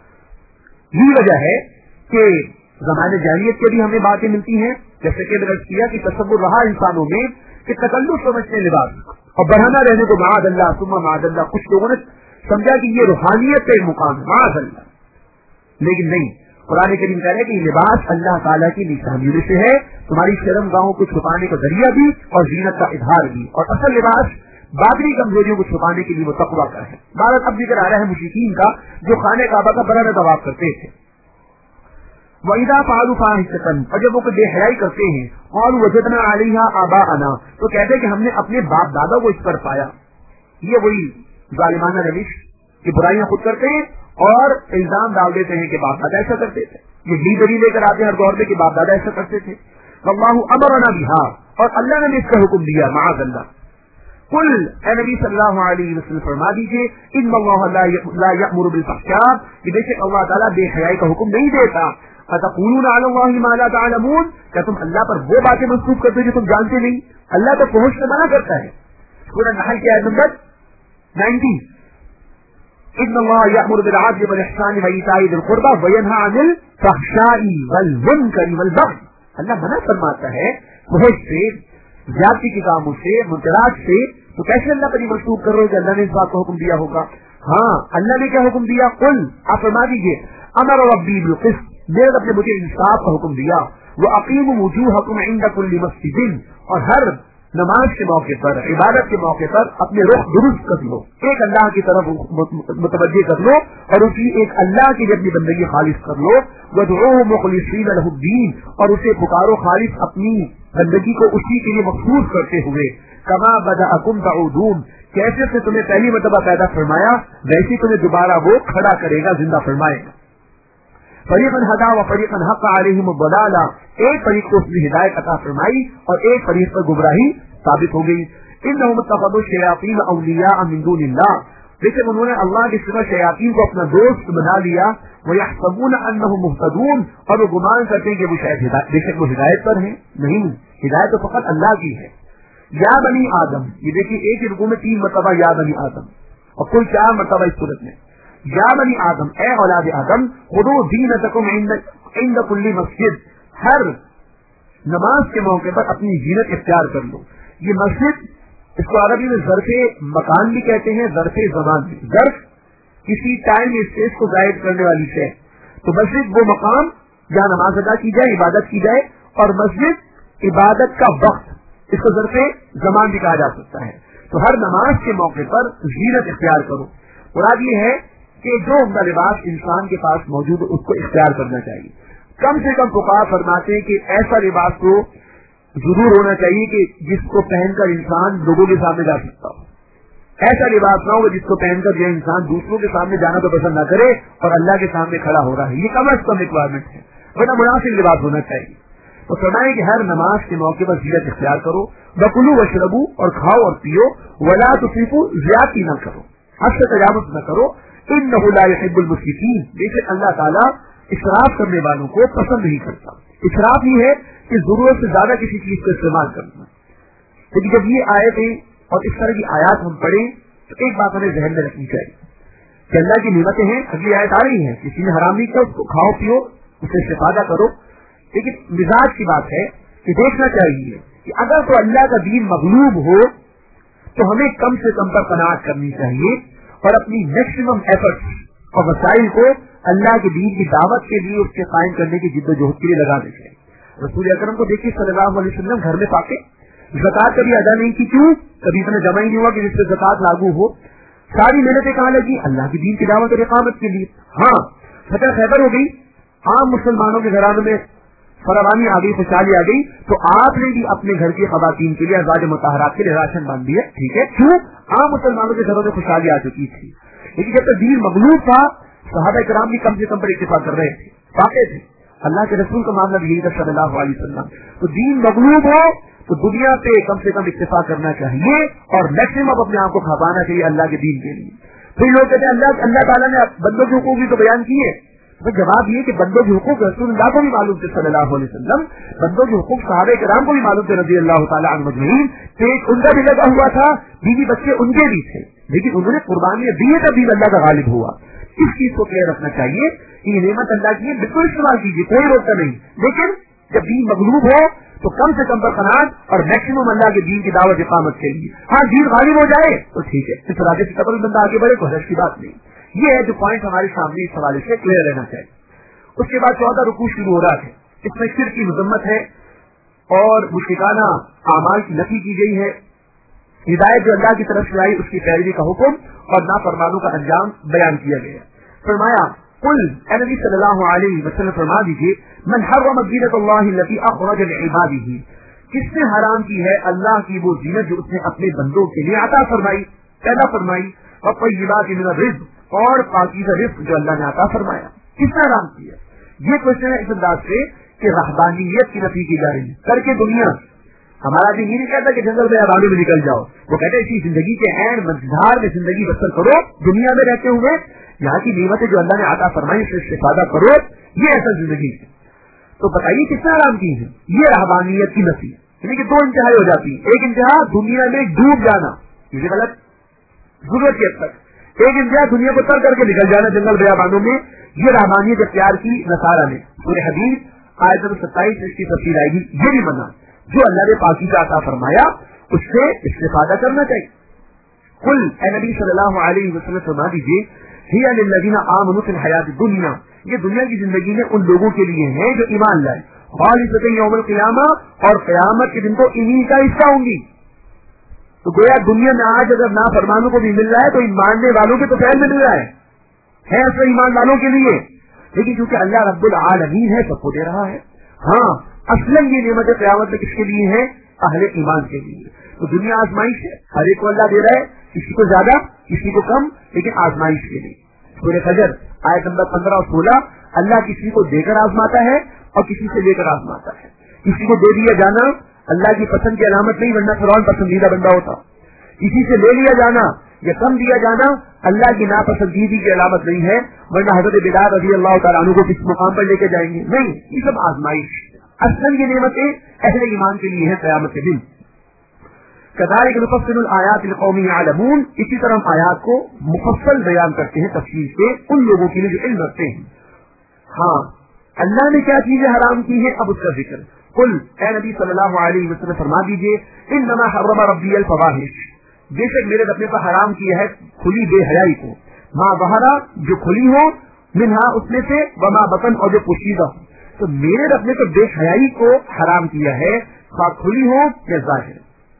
یہی وجہ ہے کہ زمانے جاہلیت کے بھی ہمیں باتیں ملتی ہیں جیسے کہ درج کیا کہ تصور رہا انسانوں میں کہ تکلف سمجھتے لباس اور بڑھانا رہنے کو معاذ اللہ ثم معاذ اللہ. کچھ لوگوں نے سمجھا کہ یہ روحانیت کا ایک مقام ہے معاذ اللہ، لیکن نہیں. قرآن کریم کہہ رہے کہ یہ لباس اللہ تعالیٰ کی نشانیوں سے ہے، تمہاری شرم گاہوں کو چھپانے کا ذریعہ بھی اور زینت کا اظہار بھی. اور اصل لباس باطنی کمزوریوں کو چھپانے کے لیے وہ تقویٰ کا ہے. بھارت اب ذکر آ رہا ہے مشرکین کا جو خانہ کعبہ کا برہنہ طواف کرتے تھے. وَإِذَا فَعَلُوا فَاحِشَةً، اور جب وہ کوئی بے حیائی کرتے ہیں قَالُوا وَجَدْنَا عَلَيْهَا آبَاءَنَا، تو کہتے ہیں کہ ہم نے اپنے باپ دادا کو اس پر پایا. یہ وہی ظالمانہ روش کہ برائیاں خود کرتے ہیں اور الزام ڈال دیتے ہیں کہ باپ دادا ایسا کرتے تھے. یہ ڈیلی لے کر آتے ہیں ہر دور میں کہ باپ دادا ایسا کرتے تھے. وَاللَّهُ أَمَرَنَا بِهَا، اور اللہ نے اس کا حکم دیا معاذ اللہ. قل اے نبی صلی اللہ علیہ وسلم فرما دیجیے ان اللہ لا یأمر بالفحشاء، کہ بے شک اللہ تعالیٰ بے حیائی کا حکم نہیں دیتا. اتقولون علی اللہ ما لا تعلمون، کیا تم اللہ پر وہ باتیں منسوخ کرتے جو تم جانتے نہیں؟ اللہ تو پہنچ سے منع کرتا ہے. سورہ نحل کی آیت نمبر 90. ان اللہ یأمر بالعدل والاحسان وایتاء ذی القربى وینہی عن الفحشاء والمنکر والبغی. اللہ منع فرماتا ہے پہنچ سے، زیادتی کے کاموں سے، منکرات سے. تو کیسے اللہ پر یہ منسوخ کر رہے ہو کہ اللہ نے اس بات کو حکم دیا ہوگا؟ ہاں اللہ نے کیا حکم دیا؟ قل، آپ فرما دیجیے امر ربی بالقسط، میرے رب نے مجھے انصاف کا حکم دیا. وَأَقِيمُوا وُجُوهَكُمْ عِنْدَ كُلِّ مَسْجِدٍ، اور ہر نماز کے موقع پر، عبادت کے موقع پر اپنے رخ درست کر لو، ایک اللہ کی طرف متوجہ کر لو اور اسی ایک اللہ کی اپنی بندگی خالص کر لو. وَادْعُوهُ مُخْلِصِينَ لَهُ الدِّينَ، اور اسے پکارو خالص اپنی بندگی کو اسی کے لیے مخصوص کرتے ہوئے. كَمَا بَدَأَكُمْ تَعُودُونَ، کیسے سے تمہیں پہلی مرتبہ پیدا فرمایا ویسے تمہیں دوبارہ وہ کھڑا کرے گا، زندہ فرمائے گا. فریقاً ہدا و فریقاً حق علیہم الضلالہ، ایک فریق کو اس نے ہدایت عطا فرمائی اور ایک فریق پر گمراہی ثابت ہو گئی. انہم اتخذوا الشیاطین اولیاء من دون اللہ، لیکن انہوں نے اللہ کے سوا شیاطین کو اپنا دوست بنا لیا. ویحسبون انہم مہتدون، اور وہ گمان کرتے ہیں کہ وہ شاید بے شک وہ ہدایت پر ہیں. نہیں، ہدایت تو فقط اللہ کی ہے. یا بنی آدم، یہ دیکھیے ایک ہی رکوع میں 3 مرتبہ یا بنی آدم اور کل 4 مرتبہ اس صورت میں. یا بنی آدم، اے اولاد آدم، خذوا زینتکم عند کل مسجد، ہر نماز کے موقع پر اپنی زینت اختیار کر لو. یہ مسجد، اس کو عربی میں ظرف مکان بھی کہتے ہیں، ظرف زمان بھی. ظرف کسی ٹائم اسپیس کو ظاہر کرنے والی ہے. تو مسجد وہ مقام جہاں نماز ادا کی جائے، عبادت کی جائے، اور مسجد عبادت کا وقت، اس کو ظرف زمان بھی کہا جا سکتا ہے. تو ہر نماز کے موقع پر زینت اختیار کرو. مراد یہ ہے کہ جو عمدہ لباس انسان کے پاس موجود ہے اس کو اختیار کرنا چاہیے. کم سے کم فقہا فرماتے ہیں کہ ایسا لباس تو ضرور ہونا چاہیے کہ جس کو پہن کر انسان لوگوں کے سامنے جا سکتا ہو. ایسا لباس نہ ہو جس کو پہن کر جو انسان دوسروں کے سامنے جانا تو پسند نہ کرے اور اللہ کے سامنے کھڑا ہو رہا ہے. یہ کم از کم ریکوائرمنٹ ہے، ورنہ مناسب لباس ہونا چاہیے. تو فرمائیں کہ ہر نماز کے موقع پر زینت اختیار کرو. وَكُلُوا وَاشْرَبُوا، اور کھاؤ اور پیو. وَلَا تُسْرِفُوا، زیادتی نہ کرو، حد سے تجاوز نہ کرو. انه لا يحب المسرفين، بے شک اللہ تعالیٰ اسراف کرنے والوں کو پسند نہیں کرتا. اسراف یہ ہے کہ ضرورت سے زیادہ کسی چیز کو استعمال کرنا. لیکن جب یہ آیتیں اور اس طرح کی آیات ہم پڑھیں تو ایک بات ہمیں ذہن میں رکھنی چاہیے کہ اللہ کی نعمتیں ہیں. اگلی آیت آ رہی ہے، کسی نے حرام نہیں کیا اس کو کھاؤ پیو، اسے استفادہ کرو. لیکن مزاج کی بات ہے کہ دیکھنا چاہیے کہ اگر تو اللہ کا دین مغلوب ہو تو ہمیں کم سے کم پر قناعت کرنی چاہیے اور اپنی میکسیمم ایفرٹس اور وسائل کو اللہ کے دین کی دعوت کے لیے اس کے قائم کرنے کی جد و جہد کے لیے لگانے چاہیے. رسول اکرم کو دیکھیے صلی اللہ علیہ وسلم گھر میں پاکے زکات کبھی ادا نہیں کی. کیوں؟ کبھی اتنا جمع ہی نہیں ہوا کہ جس سے زکات لاگو ہو. ساری محنتیں کہاں لگی؟ اللہ کی دین کی دعوت اور اقامت کے لیے. ہاں فتح خیبر ہو گئی، عام مسلمانوں کے گھرانوں میں فراوانی آ گئی، خوشحالی آ گئی، تو آپ نے بھی اپنے گھر کی خواتین کے لیے ازواج مطہرات کے لیے راشن باندھ دیا. ٹھیک ہے، کیوں؟ عام مسلمانوں کے گھروں میں خوشحالی آ چکی تھی. لیکن جب تک دین مغلوب تھا صحابہ کرام بھی کم سے کم پر اتفاق کر رہے تھے، پاتے تھے. اللہ کے رسول کا معاملہ بھی یہی تھا صلی اللہ علیہ وسلم. تو دین مغلوب ہو تو دنیا پہ کم سے کم اتفاق کرنا چاہیے اور میکسیمم اپنے آپ کو کھپانا چاہیے اللہ کے دین کے لیے. پھر لوگ کہتے ہیں اللہ تعالیٰ نے بندوں کے حقوق بھی تو بیان کیے. تو جواب یہ کہ بندوں کے حقوق رسول اللہ کو بھی معلوم تھے صلی اللہ علیہ وسلم, بندوں کے حقوق صحابہ کرام کو بھی معلوم تھے رضی اللہ تعالیٰ عنہ مجمعین. پیٹ ان کا بھی لگا ہوا تھا, بیوی بچے ان کے بھی تھے, لیکن انہوں نے قربانیاں دیے تب دین اللہ کا غالب ہوا. اس چیز کو کلیئر رکھنا چاہیے کہ یہ نعمت اللہ کی ہے, بالکل استعمال کیجیے, کوئی روکتا نہیں, لیکن جب دین مغلوب ہو تو کم سے کم برقرار اور میکسیمم اللہ کے دین کی دعوت اقامت کے لیے. ہاں دین غالب ہو جائے تو ٹھیک ہے, اس طرح سے قبل بندہ آگے بڑھے کوئی حرج کی بات نہیں. یہ ہے جو پوائنٹ ہمارے سامنے اس حوالے سے کلیئر رہنا چاہیے. اس کے بعد 14 رکوع شروع ہو رہا ہے. اس میں شرک کی مذمت ہے اور مشرکانہ اعمال کی نفی کی گئی ہے. ہدایت جو اللہ کی طرف سے آئی اس کی پیروی کا حکم اور نافرمانوں کا انجام بیان کیا گیا. فرمایا قل اے نبی صلی اللہ علیہ وسلم فرما دیجیے من حرم زینت اللہ التی اخرج لعباده, کس نے حرام کی ہے اللہ کی وہ زینت جو اس نے اپنے بندوں کے لیے عطا فرمائی, پیدا فرمائی, والطیبات من الرزق, اور پاکیزہ رزق جو اللہ نے عطا فرمایا, کس نے حرام کیا؟ یہ کوشچن ہے اس انداز سے کہ رہبانیت کی نفی کی جا رہی ہے کر کے دنیا. ہمارا دین یہ نہیں کہتا کہ جنگل میں آبادی میں نکل جاؤ, وہ کہتے ہیں اسی زندگی کے عین مزدار میں زندگی بسر کرو, دنیا میں رہتے ہوئے یہاں کی نعمتیں جو اللہ نے عطا فرمائی اس سے استفادہ کرو, یہ ایسا زندگی ہے. تو بتائیے کس نے حرام کی ہے؟ یہ رہبانیت کی نفی, یعنی کہ دو انتہائی ہو جاتی ہے. ایک انتہا دنیا میں ڈوب جانا, یہ غلط ضرورت کی حد تک, ایک انتہا دنیا کو تر کر کے نکل جانا جنگل بیابانوں میں. یہ رحمانیت اختیار کی نصارہ نے. سورہ حدیث آیت 27 اس کی تفصیل آئے گی. یہ بھی منا جو اللہ نے پاکیزہ عطا فرمایا اس سے استفادہ کرنا چاہیے. قل اے نبی صلی اللہ علیہ وسلم فرما دیجیے ہی للذین آمنوا فی الحیات الدنیا, یہ دنیا کی زندگی میں ان لوگوں کے لیے ہے جو ایمان لائے, خالصۃ یوم القیامہ, اور قیامت کے دن کو انہی کا حصہ ہوں گی. تو گویا دنیا میں آج اگر نافرمانوں کو بھی مل رہا ہے تو ماننے والوں کے تو فعل میں مل رہا ہے ایسے ایمان والوں کے لیے, لیکن کیونکہ اللہ رب العالمین ہے سب کو دے رہا ہے. ہاں اصلا یہ نعمت قیامت میں کس کے لیے ہے؟ اہل ایمان کے لیے. تو دنیا آزمائش ہے, ہر ایک کو اللہ دے رہا ہے, کسی کو زیادہ کسی کو کم, لیکن آزمائش کے لیے. سورہ فجر آیت نمبر 15 اور 16, اللہ کسی کو دے کر آزماتا ہے اور کسی سے لے کر آزماتا ہے. کسی کو دے دیا جانا اللہ کی پسند کی علامت نہیں, ورنہ فرعون پسندیدہ بندہ ہوتا. کسی سے لے لیا جانا یا کم دیا جانا اللہ کی ناپسندیدگی کی علامت نہیں ہے, ورنہ حضرت بلال رضی اللہ تعالیٰ عنہ کو کس مقام پر لے کے جائیں گے. نہیں, یہ سب آزمائش. اصل یہ نعمتیں اہل ایمان کے لیے ہے قیامت کے دن. کذالک نفصل الآیات لقوم یعلمون, اسی طرح ہم آیات کو مفصل بیان کرتے ہیں تفصیل سے ان لوگوں کے لیے جو علم رکھتے ہیں. ہاں اللہ نے کیا چیزیں حرام کی ہیں اب اس کا ذکر. قل اے نبی صلی اللہ علیہ وسلم فرما دیجیے انما حرم ربی الفواحش, بے شک میرے رب نے پر حرام کیا ہے کھلی بے حیائی کو, ما ظہرا جو کھلی ہو, منہا اس میں سے, وما بطن اور جو پوشیدہ ہو. تو میرے رب نے تو بے حیائی کو حرام کیا ہے, خواہ کھلی ہو یا ظاہر.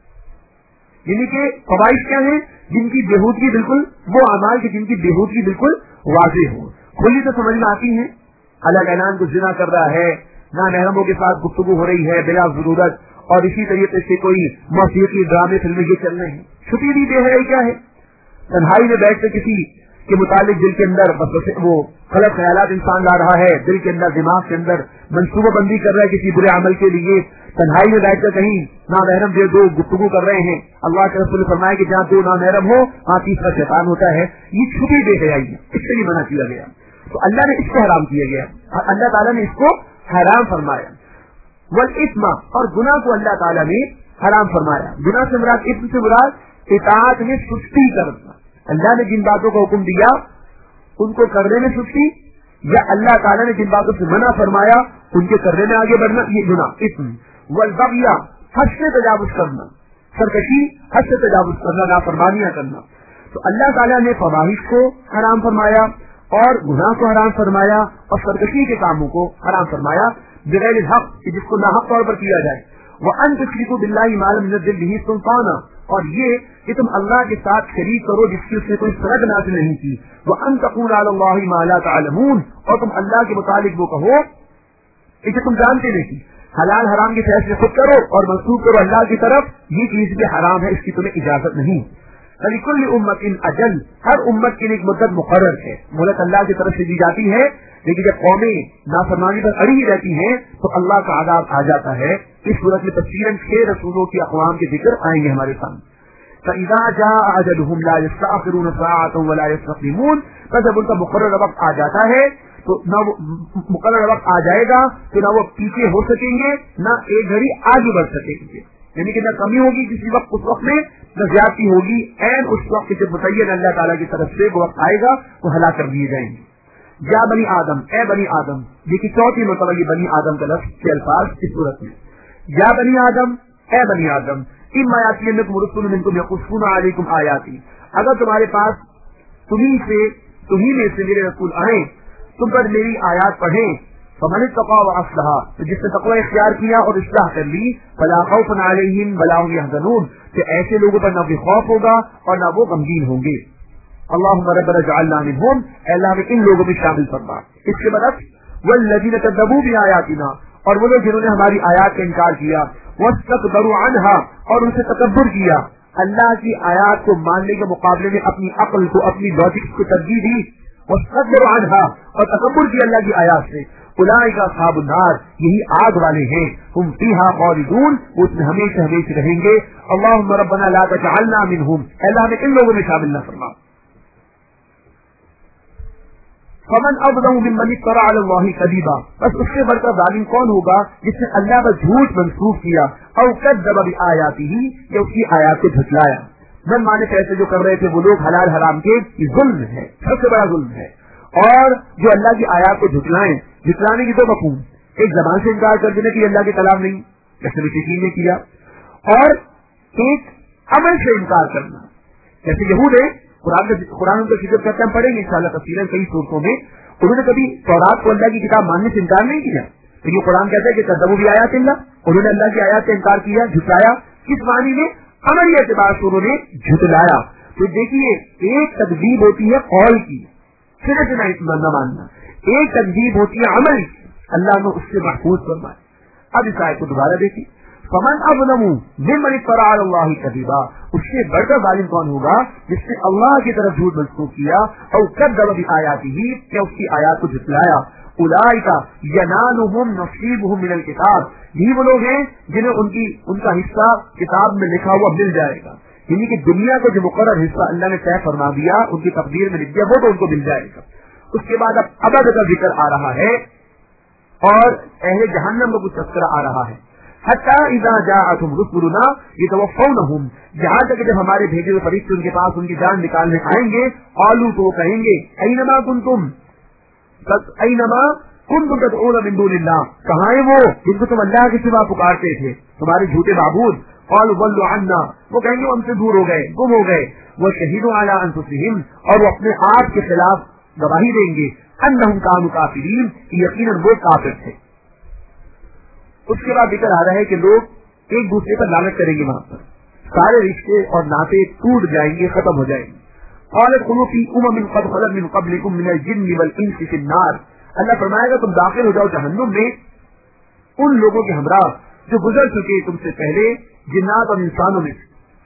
یعنی کہ فواحش کیا ہے؟ جن کی بےہودگی بالکل, وہ اعمال کی جن کی بےہودگی بالکل واضح ہو. کھلی تو سمجھ میں آتی ہے, الگ اعلان کو زنا کر رہا ہے, نامحرموں کے ساتھ گفتگو ہو رہی ہے بلا ضرورت, اور اسی طریقے سے کوئی موسیقی ڈرامے فلمیں یہ چل رہے ہیں. چھٹی بھی بے حیائی کیا ہے؟ تنہائی میں بیٹھ کر کسی کے متعلق دل کے اندر وہ غلط خیالات انسان لا رہا ہے, دل کے اندر دماغ کے اندر منصوبہ بندی کر رہا ہے کسی برے عمل کے لیے. تنہائی میں بیٹھ کر کہیں نامحرم دو گفتگو کر رہے ہیں. اللہ کے رسول نے فرمایا کہ جہاں دو نامحرم ہو وہاں تیسرا شیطان ہوتا ہے. یہ چھٹی بے حیائی ہے, اس سے بھی منع کیا گیا. تو اللہ نے اس کو حرام کیا گیا, اللہ تعالیٰ نے اس کو حرام فرمایا. والاسم, اور گناہ کو اللہ تعالیٰ نے حرام فرمایا. گناہ سے مراد, اسم سے مراد اطاعت میں سستی کرنا. اللہ نے جن باتوں کا حکم دیا ان کو کرنے میں سستی, یا اللہ تعالیٰ نے جن باتوں سے منع فرمایا ان کے کرنے میں آگے بڑھنا, یہ گناہ اسم. والبغی, حد سے تجاوز کرنا, سرکشی, حد سے تجاوز کرنا, نافرمانیاں کرنا. تو اللہ تعالیٰ نے فواحش کو حرام فرمایا اور گناہ کو حرام فرمایا اور سرکشی کے کاموں کو حرام فرمایا بغیر حق, جس کو ناحق طور پر کیا جائے. وَأَن تُشْرِكُوا بِاللَّهِ مَا لَمْ يُنَزِّلْ بِهِ سُلْطَانًا, اور یہ کہ تم اللہ کے ساتھ شریک کرو جس کی اس نے کوئی سند نازل نہیں کی. وَأَن تَقُولُوا عَلَى اللَّهِ مَا لَا تَعْلَمُونَ, اور تم اللہ کے متعلق وہ کہو اسے تم جانتے نہیں. حلال حرام کے فیصلے خود کرو اور منسوخ کرو اللہ کی طرف, یہ چیز بھی حرام ہے, اس کی تمہیں اجازت نہیں. فلکل امت اجل، ہر امت کے لیے ایک مدت مقرر ہے، مہلت اللہ کی طرف سے دی جاتی ہے، لیکن جب قومیں نافرمانی پر اڑی رہتی ہیں تو اللہ کا عذاب آ جاتا ہے۔ اس صورت میں تفصیلاً 6 رسولوں کی اقوام کے ذکر آئیں گے ہمارے سامنے۔ فَإِذَا جَاءَ أَجَلُهُمْ لَا يَسْتَأْخِرُونَ سَاعَةً وَلَا يَسْتَقْدِمُونَ، بس جب ان کا مقرر وقت آ جاتا ہے تو نہ وہ مقرر وقت آ جائے گا تو نہ وہ پیچھے ہو سکیں گے نہ ایک گھڑی آگے بڑھ سکیں گے، یعنی کہ نہ کمی ہوگی کسی وقت اس وقت میں نہ زیادتی ہوگی، عین اس وقت جب متعین اللہ تعالیٰ کی طرف سے وہ وقت آئے گا وہ ہلاک کر دیے جائیں گے۔ یا بنی آدم، اے بنی آدم، دیکھیے 4 مرتبہ یہ بنی آدم کا لفظ کے الفاظ اس صورت میں، یا بنی آدم، اے بنی آدم، اما یاتینکم رسول منکم یقصون علیکم آیاتی، اگر تمہارے پاس تمہیں میں سے میرے رسول آئیں تم پر میری آیات پڑھیں، فمن اتقى واصلح، تو جس نے تقوی اختیار کیا اور اصلاح کر لی، فلا خوف علیہم ولا هم يحزنون، کہ ایسے لوگوں پر نہ کوئی خوف ہوگا اور نہ وہ غمگین ہوں گے۔ اللهم ربنا اجعلنا منهم، اے اللہ ہمیں ان لوگوں میں شامل فرما۔ اس کے برعکس والذین كذبوا بآیاتنا، اور وہ لوگ جنہوں نے ہماری آیات کا انکار کیا، واستكبروا عنها، اور ان سے تکبر کیا، اللہ کی آیات کو ماننے کے مقابلے میں اپنی عقل کو، اپنی لاجک کو ترجیح دی، واستكبروا عنها، اور تکبر کیا اللہ کی آیات سے، اولئک اصحاب النار، یہی آگ والے ہیں، ہم فیہا خالدون، وہ اس میں ہمیشہ ہمیشہ رہیں گے۔ اللهم ربنا لا تجعلنا منهم، اے اللہ ہمیں ان لوگوں میں شامل نہ فرما۔ فمن اظلم ممن افترى على الله كذبا، بس اس سے بڑھ کر ظالم کون ہوگا جس نے اللہ پر جھوٹ منسوخ کیا، او كذب بآیاته، یا اس کی آیات کو جھٹلایا۔ من مانے پیسے جو کر رہے تھے وہ لوگ حلال حرام کے، یہ ظلم ہے، سب سے بڑا ظلم ہے۔ اور جو اللہ کی آیات کو جھٹلائیں، جھٹلانے کی 2 مفہوم، ایک زبان سے انکار کر دینے کی اللہ کے کلام نہیں، جیسے مشرکین نے کیا، اور ایک عمل سے انکار کرنا، جیسے یہود ہے، قرآن کا ذکر کرتے ہم پڑھیں گے انشاءاللہ تفصیلاً کئی صورتوں میں، انہوں نے کبھی تورات کو اللہ کی کتاب ماننے سے انکار نہیں کیا، لیکن قرآن کہتا ہے کہ کذبوا بآیات اللہ، انہوں نے اللہ کی آیات سے انکار کیا، جھٹلایا، کس معنی میں؟ عملی اعتبار سے انہوں نے جھٹلایا۔ تو دیکھیے ایک تکذیب ہوتی ہے قول کی، سرے سے نہ ماننا، ایک تکذیب ہوتی ہے عمل کی، اللہ نے اس سے محفوظ فرمایا۔ اب اس آیت کو دوبارہ دیکھیے، فمن اظلم ممن افترى على الله كذبا، اس سے بڑھ کر ظالم کون ہوگا جس نے اللہ کی طرف جھوٹ منسوخ کیا، اور كذب بآیاته، کہ اس کی آیات کو جھٹلایا۔ اولئک ینالهم نصیبهم من الکتاب، یہ وہ لوگ ہیں جنہیں ان کا حصہ کتاب میں لکھا ہوا مل جائے گا، یعنی کہ دنیا کا جو مقرر حصہ اللہ نے طے فرما دیا، ان کی تقدیر میں لکھ دیا، وہ تو ان کو مل جائے گا۔ اس کے بعد اب ابد کا ذکر آ رہا ہے اور اہل جہنم کا کچھ تذکرہ آ رہا ہے۔ حتی اذا جاءتهم رسلنا يتوفونهم، جہاں تک جب ہمارے بھیجے ہوئے فرشتے ان کے پاس ان کی جان نکالنے آئیں گے، قالوا، تو وہ کہیں گے، اینما کنتم تدعون من دون اللہ، کہاں ہیں وہ جن کو تم اللہ کے سوا پکارتے تھے، تمہارے جھوٹے معبود؟ قالوا ضلوا عنا، وہ کہیں گے ہم سے دور ہو گئے، گم ہو گئے۔ وشہدوا علی انفسہم، اور وہ اپنے آپ کے خلاف گواہی دیں گے، انہم کانوا کافرین، یقیناً وہ کافر تھے۔ اس کے بعد ذکر آ رہا ہے کہ لوگ ایک دوسرے پر لعنت کریں گے، وہاں پر سارے رشتے اور ناطے ٹوٹ جائیں گے، ختم ہو جائیں گے۔ قالت خلوا فی امم قد خلت من قبلکم من الجن والانس فی النار، اللہ فرمائے گا تم داخل ہو جاؤ جہنم میں ان لوگوں کے ہمراہ جو گزر چکے تم سے پہلے، جنات اور انسانوں میں۔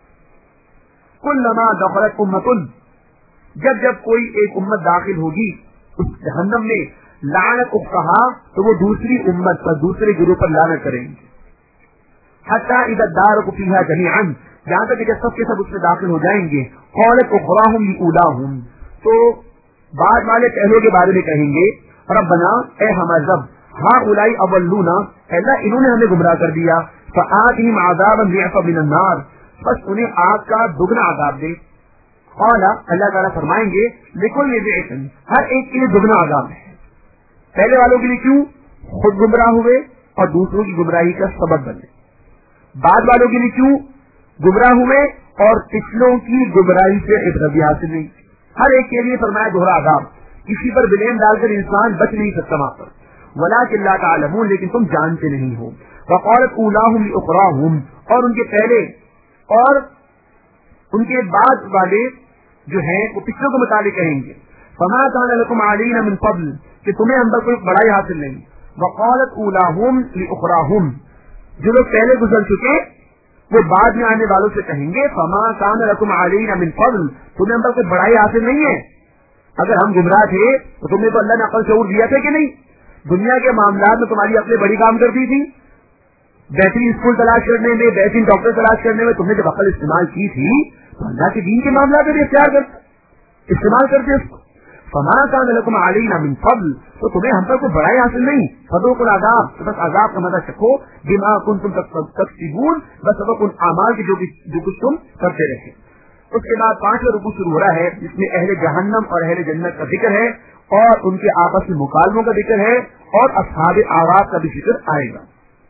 کلما دخلت امۃ، جب کوئی ایک امت داخل ہوگی اس جہنم میں، لعنت اختہا، تو وہ دوسری امت پر، دوسرے گروہ پر لعنت کریں گے۔ حتی اذا ادارکوا فیہا جمیعا، جہاں تک کہ سب کے سب اس میں داخل ہو جائیں گے، قالت اخراہم لاولاہم، تو بعد والے پہلوں کے بارے میں کہیں گے، ربنا، اے ہمارے رب، ہؤلاء اضلونا، اللہ انہوں نے ہمیں گمراہ کر دیا، فآتہم عذابا ضعفا من النار، بس انہیں آگ کا دگنا عذاب دے۔ قال، اللہ تعالیٰ فرمائیں گے، لکل ضعف، ہر ایک کے لیے دگنا عذاب ہے۔ پہلے والوں کے لیے کیوں؟ خود گمراہ ہوئے اور دوسروں کی گمراہی کا سبب بنے۔ بعد والوں کے لیے کیوں؟ گمراہ ہوئے اور پچھلوں کی گمراہی سے عبرت حاصل نہیں۔ ہر ایک کے لیے فرمایا دوہرا عذاب، کسی پر بلیم ڈال کر انسان بچ نہیں سکتا وہاں پر۔ ولکن لا تعلمون، لیکن تم جانتے نہیں ہو۔ وقالت اولاہم لاخراہم، اور ان کے پہلے اور ان کے بعد والے جو ہیں وہ پچھلوں کے متعلق کہیں گے، فما كان لكم علينا من فضل، کہ تمہیں ہم پر کوئی بڑائی حاصل نہیں۔ وقالت اولاہم لاخراہم، جو لوگ پہلے گزر چکے وہ بعد میں آنے والوں سے کہیں گے فما کان لکم علینا من فضل، تمہیں ہم پر کوئی بڑائی حاصل نہیں ہے، اگر ہم گمراہ تھے تو تمہیں تو اللہ نے عقل شعور دیا تھا کہ نہیں؟ دنیا کے معاملات میں تمہاری اپنے بڑی کام کرتی تھی، بہترین اسکول تلاش کرنے میں، بہترین ڈاکٹر تلاش کرنے میں تم نے جب عقل استعمال کی تھی تو اللہ کے دین کے معاملات میں بھی استعمال کرتے اس کو۔ فما کان لکم علینا من فضل، تو تمہیں ہم پر کوئی بڑائی حاصل نہیں، فذوقوا العذاب، تو بس عذاب کا مزہ چکھو، بما کنتم تکسبون، بس سبب ان اعمال کی جو کچھ تم کرتے رہے۔ اس کے بعد 5واں رکوع شروع ہو رہا ہے جس میں اہل جہنم اور اہل جنت کا ذکر ہے اور ان کے آپس میں مکالموں کا ذکر ہے اور اصحاب اعراف کا بھی ذکر آئے گا۔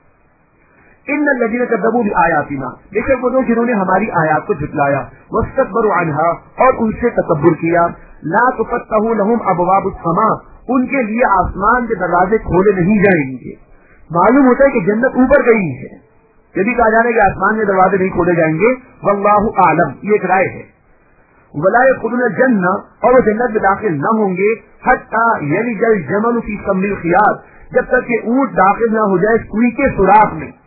ان الذین کذبوا بآیاتنا، بے شک وہ لوگ جنہوں نے ہماری آیات کو جھٹلایا، واستکبروا عنها، اور ان سے تکبر کیا، لا تفتح لهم ابواب السماء، ان کے لیے آسمان کے دروازے کھولے نہیں جائیں گے۔ معلوم ہوتا ہے کہ جنت اوپر گئی ہے، یہ بھی کہا جانا ہے کہ آسمان کے دروازے نہیں کھولے جائیں گے، واللہ اعلم، یہ ایک رائے ہے۔ ولا يدخلون الجنہ، اور وہ جنت میں داخل نہ ہوں گے، حتی یلج الجمل فی سم الخیاط، جب تک کہ اونٹ داخل نہ ہو جائے سوئی کے سوراخ میں۔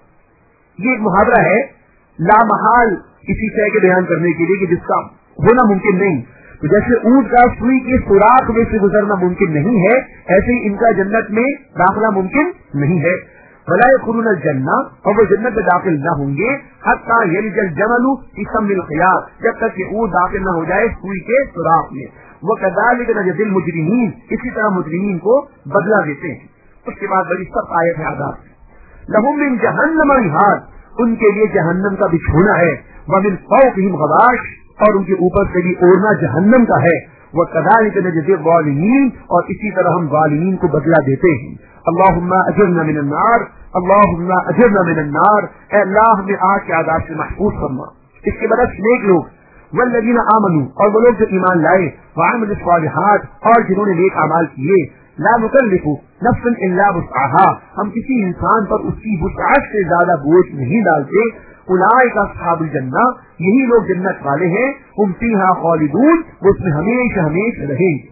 یہ ایک محاورہ ہے لا محال کسی شے کے بیان کرنے کے لیے کہ جس کا ہونا ممکن نہیں، تو جیسے اونٹ کا سوئی کے سوراخ میں سے گزرنا ممکن نہیں ہے، ایسے ہی ان کا جنت میں داخلہ ممکن نہیں ہے۔ ولا يدخلون الجنہ، اور وہ جنت میں داخل نہ ہوں گے، حتی یلج الجمل فی سم الخیاط، جب تک کہ اونٹ داخل نہ ہو جائے سوئی کے سوراخ میں۔ وکذالک نجزی المجرمین، اسی طرح مجرمین کو بدلہ دیتے ہیں۔ اس کے بعد بڑی سخت آیت ہے عذاب سے، لہم من جہنم مہاد، ان کے لیے جہنم کا بچھونا ہے، ومن فوقہم غواش، اور ان کے اوپر سے بھی اوڑھنا جہنم کا ہے، وکذالک نجزی الظالمین، اور اسی طرح ہم ظالمین کو بدلہ دیتے ہیں۔ اللہم اجرنا من النار، اللہم اجرنا من النار، اے اللہ ہمیں آگ کے عذاب سے محفوظ فرما۔ اس کے برعکس نیک لوگ، والذین آمنوا، اور وہ لوگ جو ایمان لائے، وعملوا الصالحات، اور جنہوں نے نیک اعمال کیے، لا نکلف نفسا الا وسعها، ہم کسی انسان پر اس کی وسعت سے زیادہ بوجھ نہیں ڈالتے، اولئک اصحاب الجنہ، یہی لوگ جنت والے ہیں، ہم فیہا خالدون، وہ اس میں ہمیشہ ہمیشہ رہیں گے۔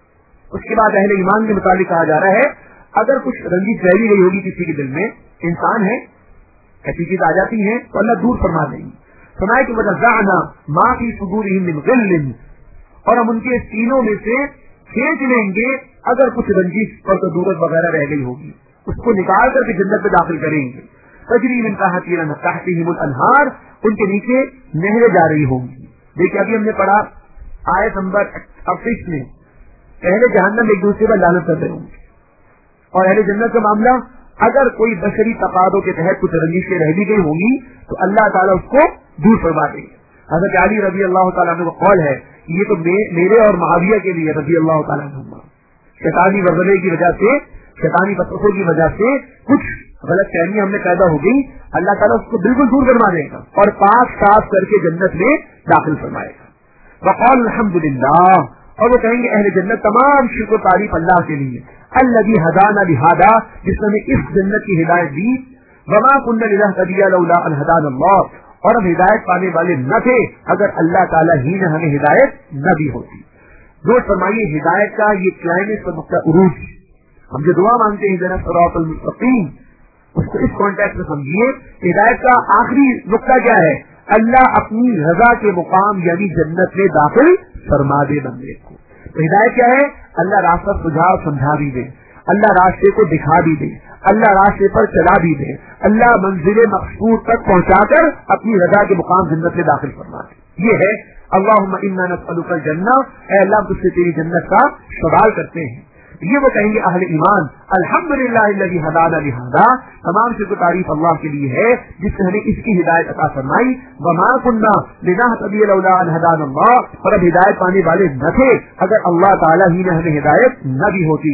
اس کے بعد اہل ایمان کے متعلق کہا جا رہا ہے اگر کچھ رنجش پھیلی گئی ہوگی کسی کے دل میں، انسان ہے ایسی چیز آ جاتی ہے تو اللہ دور فرما دیں گے۔ فرمائے کہ وَنَزَعْنَا مَا فِي صُدُورِهِم مِّن غِلٍّ، اور ہم ان کے سینوں میں سے کھینچ لیں گے اگر کچھ رنجش اور کدورت وغیرہ رہ گئی ہوگی، اس کو نکال کر کے جنت میں داخل کریں گے۔ تجری من تحتہم الانہار، ان کے نیچے نہریں جا رہی ہوں گی۔ دیکھیے ابھی ہم نے پڑھا آیت نمبر 28 میں اہل جہنم ایک دوسرے پر لعنت کر رہے ہوں گے، اور اہل جنت کا معاملہ اگر کوئی بشری تقاضوں کے تحت کچھ رنجشیں رہ بھی گئی ہوں گی تو اللہ تعالیٰ اس کو دور فرما دیں گے۔ حضرت علی رضی اللہ تعالیٰ عنہ کا قول ہے یہ تو میرے اور معاویہ کے لیے رضی اللہ تعالیٰ عنہ، شیطانی وغیرہ کی وجہ سے، شیطانی وسوسوں کی وجہ سے کچھ غلط فہمی ہم نے پیدا ہو گئی، اللہ تعالیٰ اس کو بالکل دور فرما دے گا اور پاک صاف کر کے جنت میں داخل فرمائے گا۔ وقال الحمدللہ، اور وہ کہیں گے اہل جنت تمام شکر و تعریف اللہ کے لیے، الذی ہدانا لہذا، جس نے اس جنت کی ہدایت دی، وما كنا لنهتدي لولا ان هدانا اللہ، اور ہم ہدایت پانے والے نہ تھے اگر اللہ تعالیٰ ہی نے ہمیں ہدایت نہ دی ہوتی۔ دوست فرمائیے ہدایت کا یہ کلائمیکس کا نقطہ عروج، ہم جو دعا مانگتے ہیں اہدنا الصراط المستقیم، اس کو اس کانٹیکٹ میں سمجھیے، ہدایت کا آخری نقطہ کیا ہے؟ اللہ اپنی رضا کے مقام یعنی جنت میں داخل فرما دے بندے کو۔ تو ہدایت کیا ہے؟ اللہ راستہ سجھا سمجھا بھی دے، اللہ راستے کو دکھا بھی دے، اللہ راستے پر چلا بھی دے، اللہ منزل مقصود تک پہنچا کر اپنی رضا کے مقام جنت میں داخل فرما دے۔ یہ ہے اللہم انا نسألک الجنہ، اے اللہ تجھ سے تیری جنت کا سوال کرتے ہیں۔ یہ وہ کہیں گے اہل ایمان الحمدللہ الذی ہدانا لہذا، تمام شکر تعریف اللہ کے لیے ہے جس نے ہمیں اس کی ہدایت عطا فرمائی، وما كنا لنهتدي لولا ان هدانا اللہ، اور اب ہدایت پانے والے نہ تھے اگر اللہ تعالیٰ ہی نے ہمیں ہدایت نہ دی ہوتی۔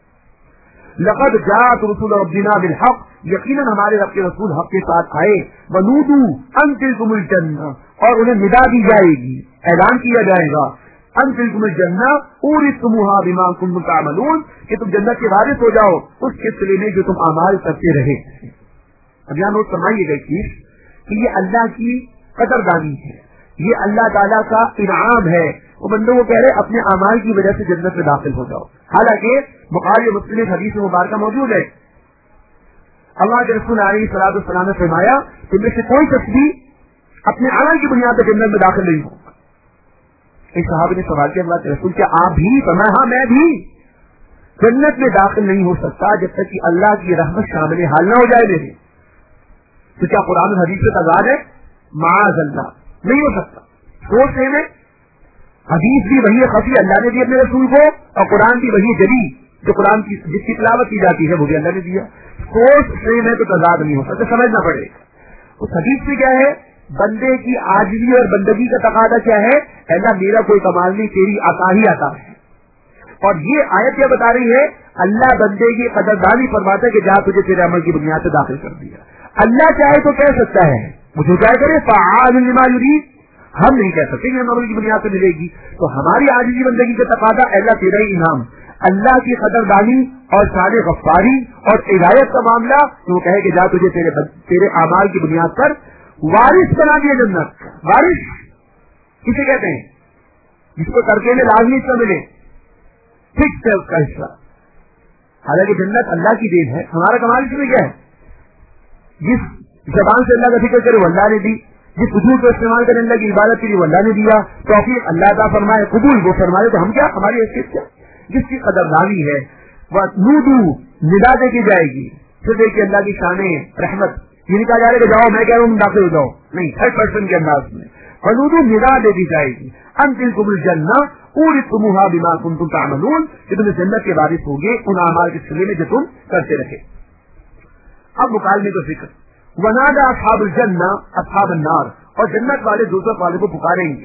لقد جاءت رسول ربنا بالحق، یقیناً ہمارے رب کے رسول حق کے ساتھ آئے، ونودوا ان تلکم الجنہ، اور انہیں ندا دی جائے گی، اعلان کیا جائے گا، ان تلکم الجنہ اورثتموها بما کنتم تعملون، کہ تم جنت کے وارث ہو جاؤ اس سلسلے میں جو تم اعمال کرتے رہے۔ اب یہاں نوٹ فرمائیے گا چیز کہ یہ اللہ کی قدردانی ہے، یہ اللہ تعالیٰ کا انعام ہے، وہ بندوں کو کہہ رہے اپنے اعمال کی وجہ سے جنت میں داخل ہو جاؤ۔ حالانکہ بخاری و مسلم حدیث مبارکہ موجود ہے، اللہ کے رسول علیہ الصلوۃ والسلام نے فرمایا کہ میں سے کوئی شخص بھی اپنے عمل کی بنیاد پر جنت میں داخل نہیں ہوگا. ایک صحابی نے سوال کیا اللہ کے رسول کیا آپ بھی؟ فرمایا ہاں میں بھی جنت میں داخل نہیں ہو سکتا جب تک کہ اللہ کی رحمت شامل حال نہ ہو جائے میرے. تو کیا قرآن و حدیث سے تضاد ہے؟ معاذ اللہ نہیں ہو سکتا. سوچ رہے میں حدیث بھی وہی خفی اللہ نے دی اپنے رسول کو اور قرآن بھی وہی جلی جو قرآن کی جس کی تلاوت کی جاتی ہے وہ بھی اللہ نے دیا. سوچ سے میں تو تضاد نہیں ہو سکتا. سمجھنا پڑے گا اس حدیث میں کیا ہے. بندے کی عاجزی اور بندگی کا تقاضا کیا ہے. اللہ میرا کوئی کمال نہیں تیری عطا ہی عطا ہے. اور یہ آیت کیا بتا رہی ہے اللہ بندے کی قدردانی فرماتا ہے کہ جا تجھے تیرے عمل کی بنیاد سے داخل کر دیا. اللہ چاہے تو کہہ سکتا ہے مجھے کیا کرے فعال لما یرید. ہم نہیں کہہ سکتے کہ عمل کی بنیاد سے ملے گی. تو ہماری عاجزی بندگی کا تقاضا اللہ تیرا ہی انعام. اللہ کی قدردانی اور سال غفاری اور ہدایت کا معاملہ وہ کہے کہ جا تجھے تیرے اعمال کی بنیاد پر وارث بنا دیا جنت. وارث کسے کہتے ہیں؟ جس کو ترکے میں لازمی حصہ ملے فکس ہے اس کا حصہ. حالانکہ جنت اللہ کی دین ہے. ہمارا کمال اس میں کیا ہے؟ جس زبان سے اللہ کا ذکر کرے وہ اللہ نے دی. جس وجود کو استعمال کرنے اللہ کی عبادت کے لیے وہ اللہ نے دیا. توفیق اللہ کا فرمائے قبول وہ فرمائے تو ہم کیا ہماری حیثیت کیا. جس کی قدردانی ہے وہ نودو ندا دے کی جائے گی. پھر دیکھیے اللہ کی شان رحمت یہ نہیں کہا جا رہا کہ جاؤ میں کہہ رہا ہوں داخل ہو جاؤ نہیں. 3rd کے انداز میں فنودو ندا دے دی جائے گی انتل قبل جنہ اورثتموها بما کنتم تعملون کہ تم جنت کے وارث ہوگے ان اعمال کے سلسلے میں جو تم کرتے رہے. اب مکالمے کا ذکر. ونادى اصحاب الجنہ اصحاب النار اور جنت والے دوزخ والے کو پکاریں گے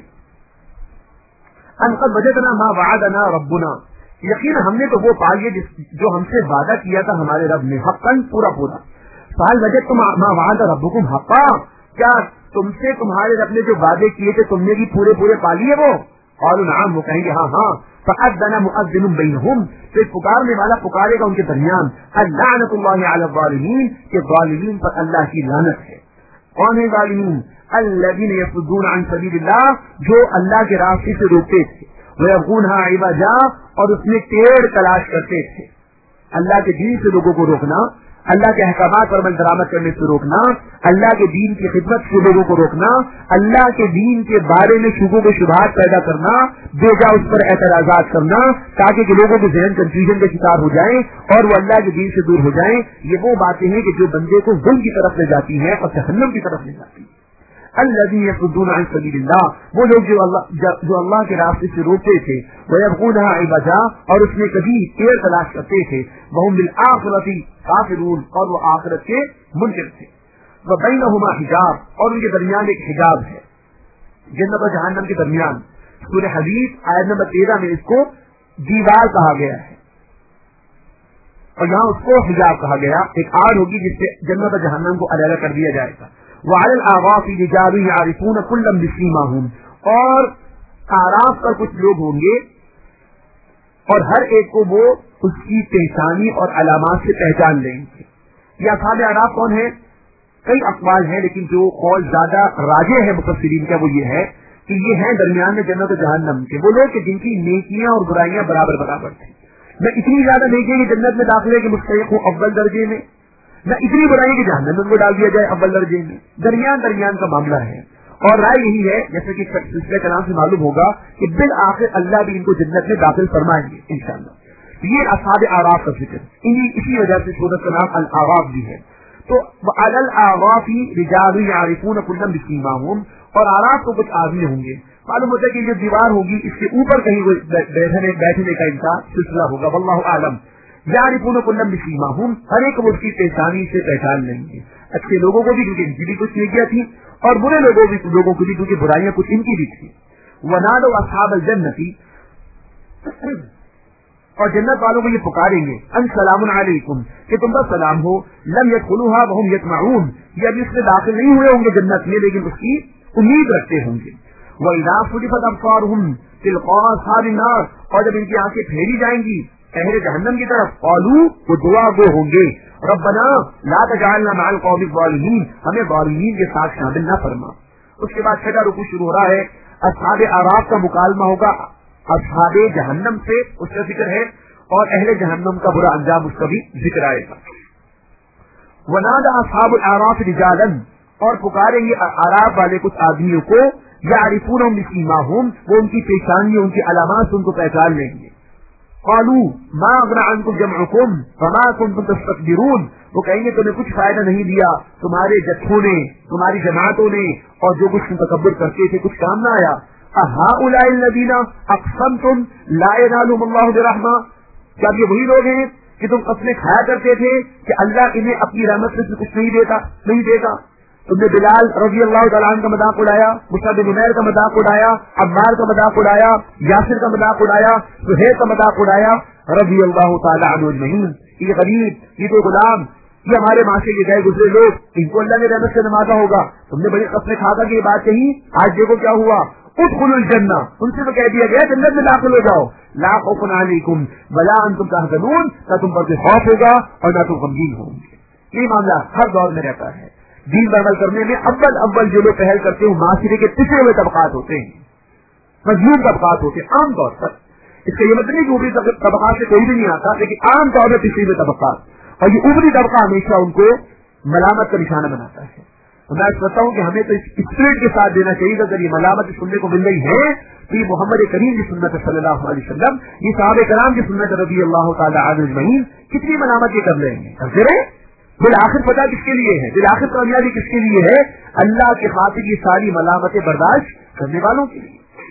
ان قد وجدنا ما وعدنا ربنا یقین ہم نے تو وہ پا لیا جو ہم سے وعدہ کیا تھا ہمارے رب نے حقا پورا پورا. فہل وجدتم ما وعد ربکم حقا کیا تم سے تمہارے رب نے جو وعدے کیے تھے تم نے بھی پورے پورے پا لیے وہ؟ قالوا نعم وہ کہیں گے ہاں ہاں. فأذن مؤذن بینہم پھر پکارنے والا پکارے گا ان کے درمیان اللعنۃ اللہ علی الظالمین کہ ظالمین پر اللہ کی لعنت ہے. کون ہے ظالمین؟ الذین یصدون عن سبیل اللہ جو اللہ کے راستے سے روکتے تھے ویبغونها عوجا اور اس میں ٹیڑھ تلاش کرتے تھے. اللہ کے دین سے لوگوں کو روکنا, اللہ کے احکامات پر عمل درآمد کرنے سے روکنا, اللہ کے دین کی خدمت سے لوگوں کو روکنا, اللہ کے دین کے بارے میں شبہوں و شبہات پیدا کرنا, بے جا اس پر اعتراضات کرنا تاکہ کہ لوگوں کے ذہن کنفیوژن کا شکار ہو جائیں اور وہ اللہ کے دین سے دور ہو جائیں. یہ وہ باتیں ہیں کہ جو بندے کو ظلم کی طرف لے جاتی ہیں اور جہنم کی طرف لے جاتی ہیں. الذین یصدون عن سبیل اللہ وہ لوگ جو اللہ کے راستے سے روکتے تھے ویبغونها عوجا اور اس میں کبھی ٹیڑھ تلاش کرتے تھے وهم بالآخرۃ کافرون اور وہ آخرت کے منکر تھے. وبینہما حجاب اور ان کے درمیان ایک حجاب ہے جنت اور جہنم کے درمیان. سورہ حدید آیت نمبر 13 میں اس کو دیوار کہا گیا ہے اور یہاں اس کو حجاب کہا گیا. ایک آڑ ہوگی جس سے جنت اور جہنم کو علیحدہ کر دیا جائے گا. وعلى الأعراف رجال يعرفون كلا بسيماهم اور اعراف پر کچھ لوگ ہوں گے اور ہر ایک کو وہ اس کی پہچانی اور علامات سے پہچان لیں گے. یہ اصحاب اعراف کون ہے؟ کئی اقوال ہیں لیکن جو قول زیادہ راجح ہے مفسرین کا وہ یہ ہے کہ یہ ہیں درمیان میں جنت و جہنم کے وہ لوگ کہ جن کی نیکیاں اور برائیاں برابر برابر تھیں. نہ اتنی زیادہ نیکی کہ جنت میں داخلے کے مستحق ہوں اول درجے میں, نہ اتنی برائی کہ جہنم میں کو ڈال دیا جائے اول درجے میں. درمیان کا معاملہ ہے. اور رائے یہی ہے جیسے کہ سلسلہ کلام سے معلوم ہوگا کہ بالآخر اللہ بھی ان کو جنت میں داخل فرمائیں گے انشاءاللہ. یہ اصحاب اعراف کا ذکر اسی وجہ سے سورۃ کا نام الاعراف بھی ہے. تو علی الاعراف رجال یعرفون کلا بسیماہم اور اعراف کو کچھ آدمی ہوں گے. معلوم ہوتا ہے کہ یہ دیوار ہوگی اس کے اوپر کہیں بیٹھنے کا ان کا سلسلہ ہوگا. واللہ اعلم. یعرفون کلا بسیماہم ہر ایک وہ اس کی پہچانی سے پہچان لیں گے. اچھے لوگوں کو بھی کیونکہ ان کی بھی کچھ نیکیاں تھی اور برے لوگوں کو بھی کیونکہ برائیاں کچھ ان کی بھی تھی. ونادوا اصحاب الجنت اور جنت والوں کو یہ پکاریں گے ان سلام علیکم کہ تم پر سلام ہو. لم يدخلوها وهم يطمعون یہ ابھی اس میں داخل نہیں ہوئے ہوں گے جنت میں لیکن اس کی امید رکھتے ہوں گے. وَإِذَا صُرِفَتْ أَبْصَارُهُمْ تِلْقَاءَ أَصْحَابِ النَّارِ اور جب ان کی آنکھیں پھیری جائیں گی اہل جہنم کی طرف قالوا وہ دعا گو ہوں گے ربنا لا تجعلنا مع القوم الظالمین ہمیں ظالمین کے ساتھ شامل نہ فرما. اس کے بعد چھٹا رکوع شروع ہو رہا ہے. اصحاب اعراف کا مکالمہ ہوگا اصحاب جہنم سے اس کا ذکر ہے اور اہل جہنم کا برا انجام اس کا بھی ذکر آئے گا. ونادى اصحاب الاعراف رجالا، اور پکاریں گے اعراف والے کچھ آدمیوں کو، یعرفونہم بسیماہم، وہ ان کی پیشانیوں، ان کی علامات سے ان کو پہچان لیں گے. قالوا ما اغنى عنكم جمعكم فما كنتم تستكبرون، وہ کہیں گے تمہیں کچھ فائدہ نہیں دیا تمہارے جتھوں نے، تمہاری جماعتوں نے، اور جو کچھ تم تکبر کرتے تھے کچھ کام نہ آیا. اهؤلاء الذين اقسمتم لا ينالهم الله برحمة، کیا یہ وہی لوگ ہیں کہ تم قسمیں کھایا کرتے تھے کہ اللہ انہیں اپنی رحمت سے کچھ نہیں دیتا. تم نے بلال رضی اللہ تعالیٰ عنہ کا مذاق اڑایا، مصعب بن عمیر کا مذاق اڑایا، عمار کا مذاق اڑایا، یاسر کا مذاق اڑایا، سہیل کا مذاق اڑایا رضی اللہ تعالیٰ عنہ اجمعین. یہ غریب، یہ تو غلام، یہ ہمارے معاشرے کے گئے گزرے لوگ، ان کو اللہ نے رحمت سے نوازا ہوگا. تم نے بڑی قسمیں کھا کر کے یہ بات کہی، آج دیکھو کیا ہوا. ادخلوا الجنہ، ان سے تو کہہ دیا گیا جنت میں داخل ہو جاؤ. لا خوف علیکم ولا انتم تحزنون، نہ تم پر کوئی خوف ہوگا اور نہ تم غمگین ہوں گے. یہ معاملہ ہر دور میں رہتا ہے. دین پر عمل کرنے میں اول جو لوگ پہل کرتے ہیں معاشرے کے پچھڑے ہوئے طبقات ہوتے ہیں، مظلوم طبقات ہوتے ہیں عام طور پر. اس کا یہ مطلب نہیں کہ اوپری طبقات سے کوئی بھی نہیں آتا، لیکن عام طور پر پچھڑے ہوئے طبقات، اور یہ اوپری طبقہ ہمیشہ ان کو ملامت کا نشانہ بناتا ہے. تو میں سمجھتا ہوں کہ ہمیں تو اس اسپرٹ کے ساتھ دینا چاہیے. اگر یہ ملامت سننے کو مل رہی ہے تو یہ محمد کریم کی سنت صلی اللہ علیہ وسلم، یہ صحابہ کرام کی سنت رضی اللہ تعالی عنہ اجمعین، کتنی ملامت یہ کر رہے ہیں. کرتے رہے، بالآخر پتہ کس کے لیے ہے، بالآخر کامیابی کس کے لیے ہے؟ اللہ کے خاطر یہ ساری ملامتیں برداشت کرنے والوں کے لیے.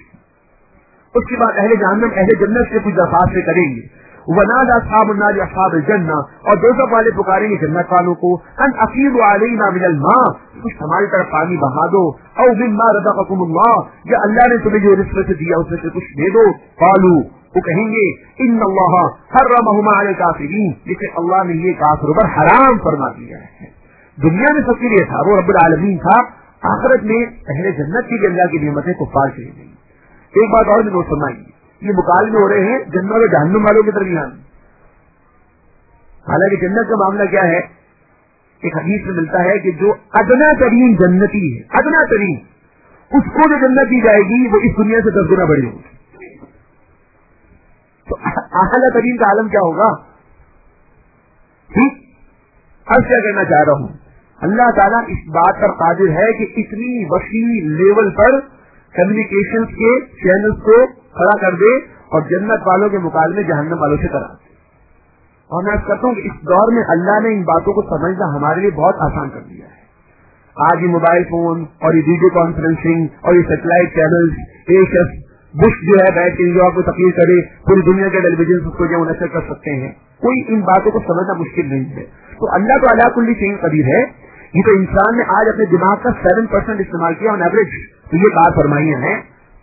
اس کے بعد اہل جہنم اہل جنت سے کچھ درخواستیں کریں گے. ونادى اصحاب النار اصحاب الجنہ، اور دوزخ والے پکاریں گے جنت والوں کو، ان افیضوا علینا من الماء، کچھ ہماری طرف پانی بہا دو، او مما رزقکم اللہ، یا اللہ نے تمہیں جو رزق سے دیا اس میں سے کچھ دے دو. قالوا، وہ کہیں گے ان اللہ حرمہما علی الکافرین، لیکن اللہ نے یہ کافروں پر حرام فرما دیا ہے. دنیا میں سب کے لیے تھا، وہ رب العالمین تھا، آخرت میں اہل جنت کی اللہ کی نعمتیں کفار کے لیے. ایک بات اور بھی نوٹ فرمائیے، یہ مقابلے ہو رہے ہیں جنت اور جہنم والوں کے درمیان. حالانکہ جنت کا معاملہ کیا ہے؟ ایک حدیث میں ملتا ہے کہ جو ادنا ترین جنتی ہے، ادنا ترین، اس کو جو جنت دی جائے گی وہ اس دنیا سے 10 گنا بڑی ہوگی. تو اعلیٰ ترین کا عالم کیا ہوگا؟ ٹھیک، اب کیا کہنا چاہ رہا ہوں، اللہ تعالیٰ اس بات پر قادر ہے کہ اتنی وسیع لیول پر کمیونیکیشن کے چینلز کو کھڑا کر دے اور جنت والوں کے مقابلے جہنم والوں سے کرا دے. اور میں کہتا ہوں کہ اس دور میں اللہ نے ان باتوں کو سمجھنا ہمارے لیے بہت آسان کر دیا ہے. آج یہ موبائل فون اور یہ ویڈیو کانفرنسنگ اور یہ سیٹلائٹ چینلز، ایشس بش جو ہے بیٹھ کے نیو یارک کو تقریر کرے، پوری دنیا کے ٹیلی ویژن اس کو جو نشر کر سکتے ہیں. کوئی ان باتوں کو سمجھنا مشکل نہیں ہے. تو اللہ تو علی کل شیء قدیر ہے. یہ تو انسان نے آج اپنے دماغ کا 7% استعمال کیا آن ایوریج. تو یہ بات فرمائی ہے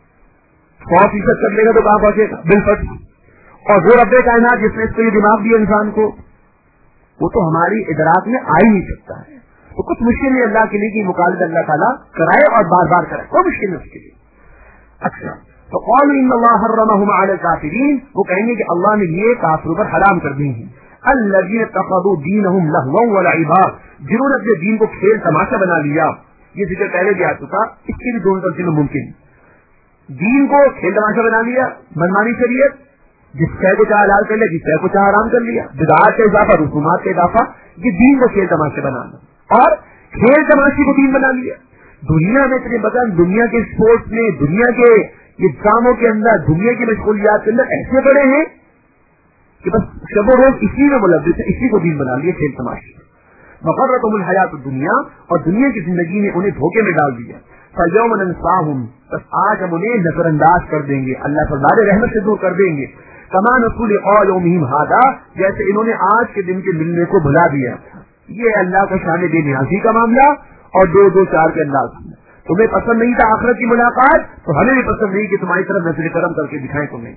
100% کر لے گا تو کہاں پہنچے گا بالفرض. اور وہ رب کائنات جس نے اس کو یہ دماغ دیا انسان کو، وہ تو ہماری ادراک میں آ ہی نہیں سکتا ہے. تو کچھ مشکل نہیں اللہ کے لیے کہ مقابلہ اللہ تعالیٰ کرائے اور بار بار کرائے، کوئی مشکل نہیں اس کے لیے. اچھا، تو قالوا ان اللہ حرمہما علی الکافرین، وہ کہیں گے کہ اللہ نے یہ کافروں پر حرام کر دی ہیں. الذین اتخذوا دینہم لہوا ولعبا، جنہوں نے اپنے دین کو کھیل تماشا بنا لیا. یہ ذکر پہلے بھی آ چکا، اس کی بھی دونوں ترجمے ممکن. دین کو کھیل تماشا بنا لیا، منمانی شریعت، جس شے کو چاہے حلال کر لیا، جس شے کو چاہے حرام کر لیا، بدعات کا اضافہ، رسومات کا اضافہ، یہ دین کو کھیل تماشے بنانا. اور کھیل تماشے کو دین بنا لیا. دنیا میں اتنے بدن، دنیا کے اسپورٹس میں، دنیا کے یہ کاموں کے اندر، دنیا کی مشغولیات کے اندر ایسے بڑے ہیں کہ بس شب و روز اسی میں ملوث ہے، اسی کو دین بنا لیا کھیل تماشے. مغرتہم الحیات الدنیا، اور دنیا کی زندگی نے انہیں دھوکے میں ڈال دیا. فَالْيَوْمَ نَنْسَاهُمْ، بس آج ہم انہیں نظر انداز کر دیں گے، اللہ تعالی رحمت سے دور کر دیں گے. كَمَا نَسُوا لِقَاءَ يَوْمِهِمْ هَٰذَا، جیسے انہوں نے آج کے دن کے ملنے کو بھلا دیا. یہ اللہ کا شان بے نیازی کا معاملہ اور 2-2-4 کے انداز. تمہیں پسند نہیں تھا آخرت کی ملاقات، تو ہمیں بھی پسند نہیں کہ تمہاری طرف نظر کرم کر کے دکھائیں تمہیں.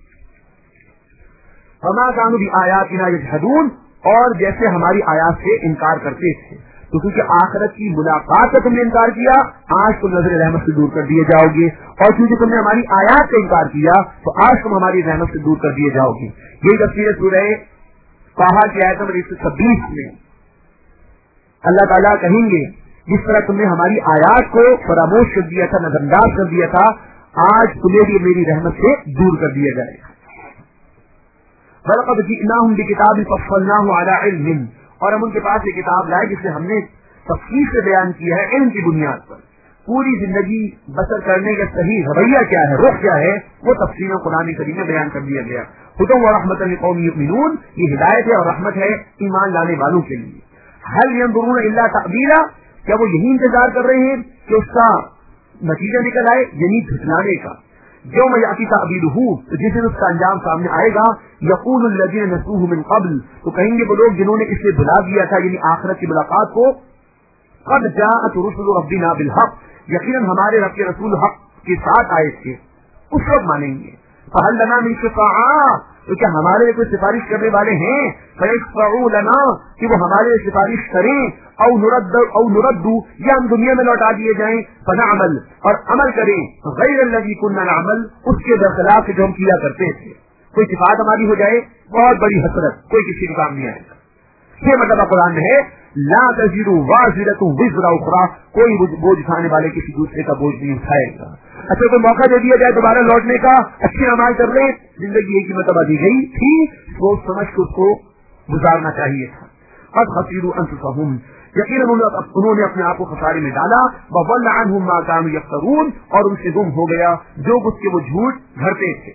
فَمَا كَانُوا بِآيَاتِنَا يَجْحَدُونَ، اور جیسے ہماری آیات سے انکار کرتے تھے. تو کیونکہ آخرت کی ملاقات کا تم نے انکار کیا، آج تم نظر رحمت سے دور کر دیے جاؤ گے. اور کیونکہ تم نے ہماری آیات کا انکار کیا، تو آج تم ہماری رحمت سے دور کر دیے جاؤ گے. یہی تفسیر سورہ طٰہٰ کی آیت نمبر 126 میں اللہ تعالیٰ کہیں گے جس طرح تم نے ہماری آیات کو فراموش کر دیا تھا، نظر انداز کر دیا تھا، آج تمہیں بھی میری رحمت سے دور کر دیا جائے گا. وَلَقَدْ جِئْنَاهُمْ بِكِتَابٍ فَصَّلْنَاهُ عَلَىٰ عِلْمٍ، اور ہم ان کے پاس یہ کتاب لائے جسے ہم نے تفصیل سے بیان کیا ہے علم کی بنیاد پر. پوری زندگی بسر کرنے کا صحیح رویہ کیا ہے، رخ کیا ہے، وہ تفصیل قرآن کریم میں بیان کر دیا گیا. ہدی و رحمت لقوم یؤمنون، یہ ہدایت ہے اور رحمت ہے ایمان لانے والوں کے لیے. هل ينظرون الا تأویلا، کیا وہ یہی انتظار کر رہے ہیں کہ اس کا نتیجہ نکل آئے، یعنی جھٹلانے کا. یوم یأتی تأویلہ، تو جس دن اس کا انجام سامنے آئے گا، یقول الذین نسوہ من قبل، تو کہیں گے وہ لوگ جنہوں نے اسے بھلا دیا تھا، یعنی آخرت کی ملاقات کو، قد جاءت رسل ربنا بالحق، یقیناً ہمارے رب کے رسول حق کے ساتھ آئے تھے، اس وقت مانیں گے. فہل لنا من شفعاء، تو کیا ہمارے لیے کوئی سفارش کرنے والے ہیں، فیشفعوا لنا، کہ وہ ہمارے لیے سفارش کریں، او نرد، یا ہم دنیا میں لوٹا دیے جائیں، فنعمل، اور عمل کریں، غیر الذی کنا نعمل، اس کے برخلاف جو ہم کیا کرتے تھے. کوئی صفات ہماری ہو جائے، بہت بڑی حسرت، کوئی کسی کا کام نہیں آئے گا. یہ مطلب قرآن میں ہے لا تزر وازرۃ وزر اخرى، کوئی بوجھ اٹھانے والے کسی دوسرے کا بوجھ نہیں اٹھائے گا. اچھا کوئی موقع دے دیا جائے دوبارہ لوٹنے کا، اچھے اعمال کر لیں، زندگی ایک ہی مرتبہ دی گئی تھی، سوچ سمجھ کے اس کو گزارنا چاہیے تھا. قد خسروا انفسهم، یقیناً انہوں نے اپنے آپ کو خسارے میں ڈالا. وضل عنهم ما كانوا يفترون، اور ان سے گم ہو گیا جو کچھ کے وہ جھوٹ گھڑتے تھے.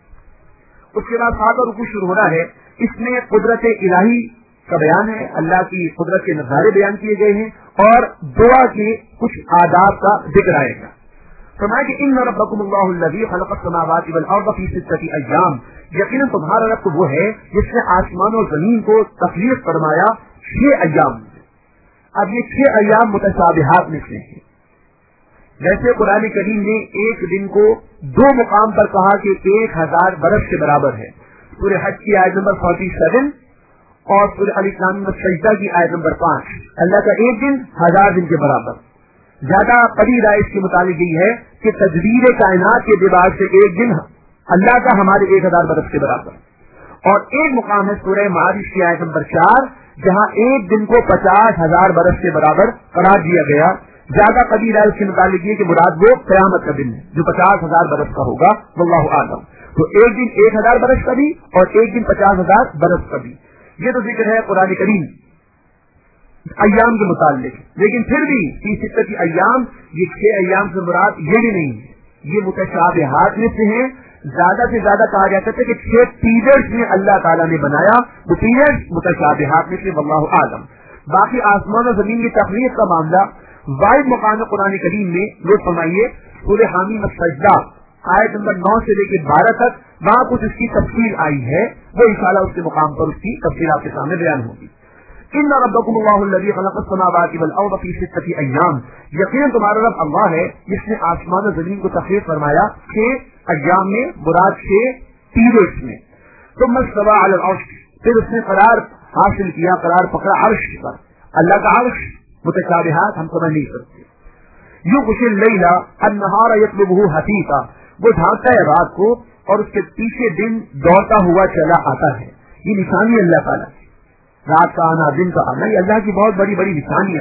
اس کے بعد 7واں رکوع شروع ہو رہا ہے. اس میں قدرت الہی کا بیان ہے، اللہ کی قدرت کے نظارے بیان کیے گئے ہیں، اور دعا کے کچھ آداب کا ذکر آئے گا. فرمایا کہ ان ربکم اللہ الذی خلق السماوات والارض فی ستۃ ایام، یقیناً تمہارا رب وہ ہے جس نے آسمان اور زمین کو تخلیق فرمایا 6 ایام میں. اب یہ 6 ایام متشابہات میں سے ہیں. جیسے قرآن کریم نے ایک دن کو 2 مقام پر کہا کہ 1000 برس کے برابر ہے، سورہ حج کی آیت نمبر 47 اور سورہ الاسلام میں سجدہ کی آیت نمبر 5. اللہ کا ایک دن 1000 دن کے برابر. زیادہ قوی رائے اس کے مطابق یہی ہے کہ تدبیر کائنات کے اعتبار سے ایک دن اللہ کا ہمارے 1000 برس کے برابر. اور ایک مقام ہے سورہ معارج کی آیت نمبر 4 جہاں ایک دن کو 50,000 برس کے برابر قرار دیا گیا. زیادہ قوی رائے اس کے مطابق یہ کہ مراد وہ قیامت کا دن ہے جو 50,000 برس کا ہوگا، واللہ اعلم. تو ایک دن 1000 برس کا بھی اور ایک دن 50,000 برس کا بھی. یہ تو ذکر ہے قرآن کریم ایام کے متعلق. لیکن پھر بھی فی ستۃ ایام، یہ 6 ایام سے مراد یہ بھی نہیں ہے، یہ متشابہات میں سے ہیں. زیادہ سے زیادہ کہا جاتا ہے کہ 6 پیریڈز میں اللہ تعالیٰ نے بنایا، وہ پیریڈز متشابہات میں سے، واللہ اعلم. باقی آسمان اور زمین کی تخلیق کا معاملہ واحد مقام قرآن کریم میں لوگ فرمائیے سورہ حامیم السجدہ آیت نمبر 9 سے لے کے 12 تک، وہاں کچھ اس کی تفصیل آئی ہے، وہ انشاءاللہ اس کے مقام پر اس کی تفصیل آپ کے سامنے بیان ہوگی. ان ربکم اللہ الذی خلق السماوات والارض فی ستۃ ایام، یقیناً تمہارا رب اللہ ہے جس نے آسمان اور زمین کو تخلیق فرمایا 6 ایام میں، مراد 6 پیریڈز میں. ثم استوى علی العرش، پھر اس نے قرار حاصل کیا، قرار پکڑا عرش پر. اللہ کا عرش متشابہات ہم سمجھ نہیں سکتے. یغشی اللیل النہار یطلبہ حثیثا، وہ ڈھانکتا ہے رات کو اور اس کے پیچھے دن دوڑتا ہوا چلا آتا ہے. یہ نشانی اللہ تعالیٰ کی، رات کا آنا دن کا آنا، یہ اللہ کی بہت بڑی بڑی نشانیاں.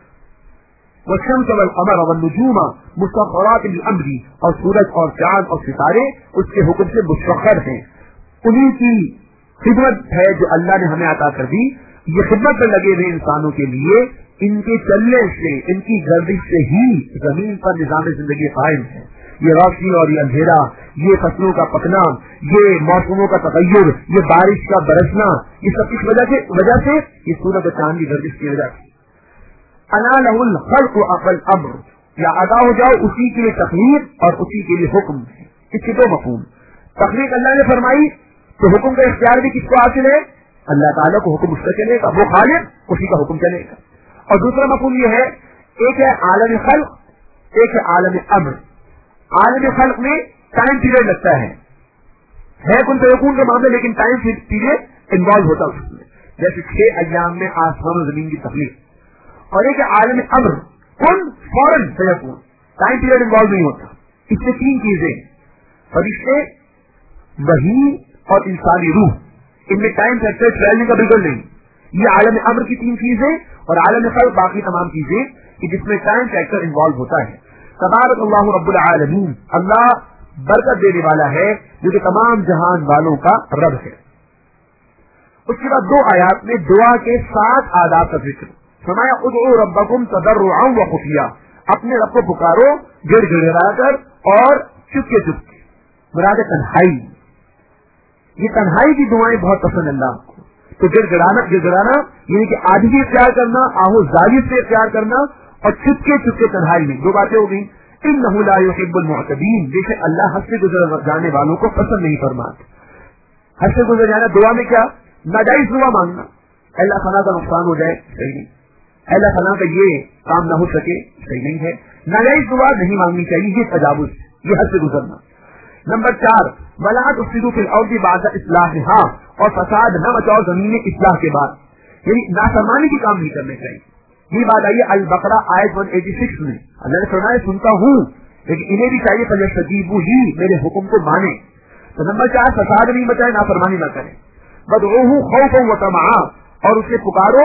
والشمس والقمر والنجوم مسخرات بامرہ، اور سورج اور چاند اور ستارے اس کے حکم سے مسخر ہیں. انہیں کی خدمت ہے جو اللہ نے ہمیں عطا کر دی. یہ خدمت میں لگے ہوئے انسانوں کے لیے، ان کے چلنے سے، ان کی گردش سے ہی زمین پر نظام زندگی قائم ہے. یہ روشنی اور یہ اندھیرا، یہ فصلوں کا پکنا، یہ موسموں کا تغیر، یہ بارش کا برسنا، یہ سب کس وجہ سے یہ سورج اور چاند کی گردش کی وجہ سے. الا لہ الخلق والامر، یا ادا ہو جاؤ اسی کے لیے تخلیق اور اسی کے لیے حکم ہے. اس کے 2 مفہوم. تخلیق اللہ نے فرمائی تو حکم کا اختیار بھی کس کو حاصل ہے؟ اللہ تعالیٰ کو حکم اس کا چلے گا، وہ خالق اسی کا حکم چلے گا. اور دوسرا مفہوم یہ ہے، ایک ہے عالم خلق، ایک ہے عالم امر. عالم خلق میں ٹائم پیریڈ لگتا ہے کن فیکون کا معاملہ، لیکن ٹائم پیریڈ انوالو ہوتا ہے اس میں، جیسے 6 ایام میں آسمان و زمین کی تخلیق. اور ایک ہے عالم امر، کن فوراً فیکون، ٹائم پیریڈ انوالو نہیں ہوتا. اس میں 3 چیزیں، فرشتے، وحی اور انسانی روح، ان میں ٹائم فیکٹر ٹریولنگ کا بالکل نہیں. یہ عالم امر کی 3 چیزیں اور عالم خلق باقی تمام چیزیں کہ جس میں ٹائم فیکٹر انوالو ہوتا ہے. تبارک اللہ رب العالمین، اللہ برکت دینے والا ہے جو کہ تمام جہان والوں کا رب ہے. اس کے بعد 2 آیات میں دعا کے 7 آداب کا ذکر فرمایا ادعوا ربکم تضرعا وخفیا، اپنے رب کو پکارو گڑ گڑا کر اور چپکے چپکے، مراد تنہائی. یہ تنہائی کی دعائیں بہت پسند اللہ کو. تو گڑ گڑانا یعنی کہ آدمی اختیار کرنا، آہو زاری سے اختیار کرنا، اور چپکے چپکے تنہائی میں. 2 باتیں ہو گئی. انہ لا یحب المعتدین، بے شک اللہ حد سے گزر جانے والوں کو پسند نہیں فرماتا. حد سے گزر جانا دعا میں کیا؟ ناجائز دعا مانگنا، اللہ فلاں کا نقصان ہو جائے، صحیح نہیں. اللہ فلاں کا یہ کام نہ ہو سکے، صحیح نہیں ہے. ناجائز دعا نہیں مانگنی چاہیے، یہ تجاوز، یہ حد سے گزرنا. نمبر 4 ولا تفسدوا فی الارض بعد اصلاحها، اور فساد نہ مچاؤ زمین میں اصلاح کے بعد، یعنی نافرمانی کی کام نہیں کرنے چاہیے. یہ بات آئی ہے البقرہ آیت 186 میں. اللہ نے فرمایا سنتا ہوں لیکن انہیں بھی چاہیے فلیستجیبوا لی، میرے حکم کو مانے. تو نمبر 4 فساد نہیں مچائے، نافرمانی نہ کریں. بدعوہ خوفا وطمعا، اور اسے پکارو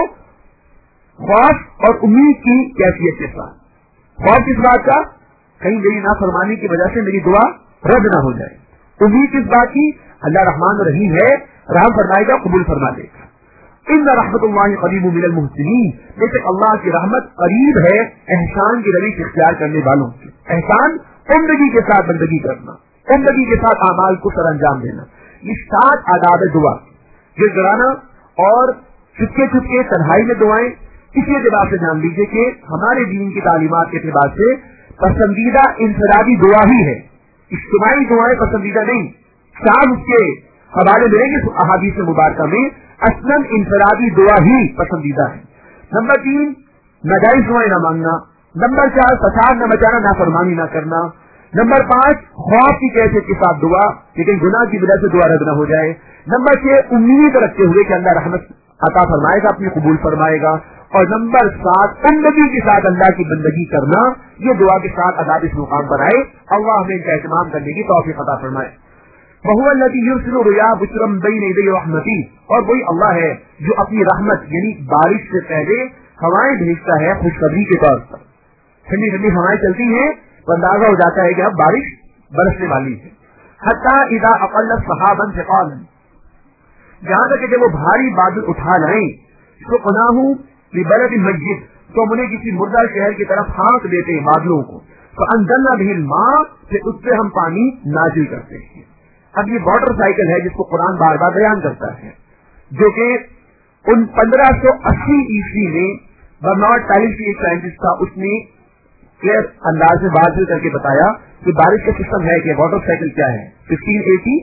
خوف اور امید کی کیفیت کے ساتھ. خوف کس بات کا؟ کہیں میری نافرمانی کی وجہ سے میری دعا رد نہ ہو جائے. امید کس بات کی؟ اللہ رحمان رحیم ہے، رحم فرمائے گا، قبول فرما دے گا. ان رحمت اللہ قریب من المحسنین، بے شک اللہ کی رحمت قریب ہے احسان کی روش اختیار کرنے والوں کی. احسان عمدگی کے ساتھ بندگی کرنا، عمدگی کے ساتھ اعمال کو سر انجام دینا. یہ 7 آداب دعا، گڑ گڑانا اور چپکے چپکے تنہائی میں دعائیں. اسی اعتبار سے جان لیجیے کہ ہمارے دین کی تعلیمات کے اعتبار سے پسندیدہ انفرادی دعا ہی ہے، اجتماعی دعائیں پسندیدہ نہیں. صاحب اس کے حوالے ملیں گے احادیث مبارکہ میں، اصلاً انفرادی دعا ہی پسندیدہ ہے. نمبر 3 ناجائز دعائیں نہ مانگنا. نمبر 4 فساد نہ مچانا، نافرمانی نہ کرنا. نمبر 5 خوف کی کیفیت کے ساتھ دعا، لیکن گناہ کی وجہ سے دعا رد نہ ہو جائے. نمبر 6 امید رکھتے ہوئے کہ اللہ رحمت عطا فرمائے گا، اپنی قبول فرمائے گا. اور نمبر 7 عمدگی کے ساتھ اللہ کی بندگی کرنا. یہ دعا کے ساتھ آداب اس مقام پر آئے. اللہ ہمیں ان کا اہتمام کرنے کی توفیق عطا فرمائے. وَهُوَ الَّذِي يُرْسِلُ الرِّيَاحَ بُشْرًا بَيْنَ يَدَيْ رَحْمَتِهِ، اور وہی اللہ ہے جو اپنی رحمت یعنی بارش سے پہلے ہوائیں بھیجتا ہے خوشخبری کے طور پر. ٹھنڈی ٹھنڈی ہوائیں چلتی ہیں تو اندازہ ہو جاتا ہے کہ اب بارش برسنے والی ہے. حتیٰ اذا اقلت سحابا ثقالا، جہاں تک کہ جب وہ بھاری بادل اٹھا لائیں، سقناہ لبلد میت، تو ہم انہیں کسی مردہ شہر کی طرف ہانک دیتے ہیں بادلوں کو. فانزلنا به الماء، پھر اس سے ہم پانی نازل کرتے ہیں. اب یہ واٹر سائیکل ہے جس کو قرآن بار بار بیان کرتا ہے، جو کہ ان 1580 عیسوی میں برنارڈ ٹائلس کی ایک سائنٹسٹ تھا، اس نے کلیئر انداز میں بات کر کے بتایا کہ بارش کا سسٹم ہے کہ واٹر سائیکل کیا ہے. 1580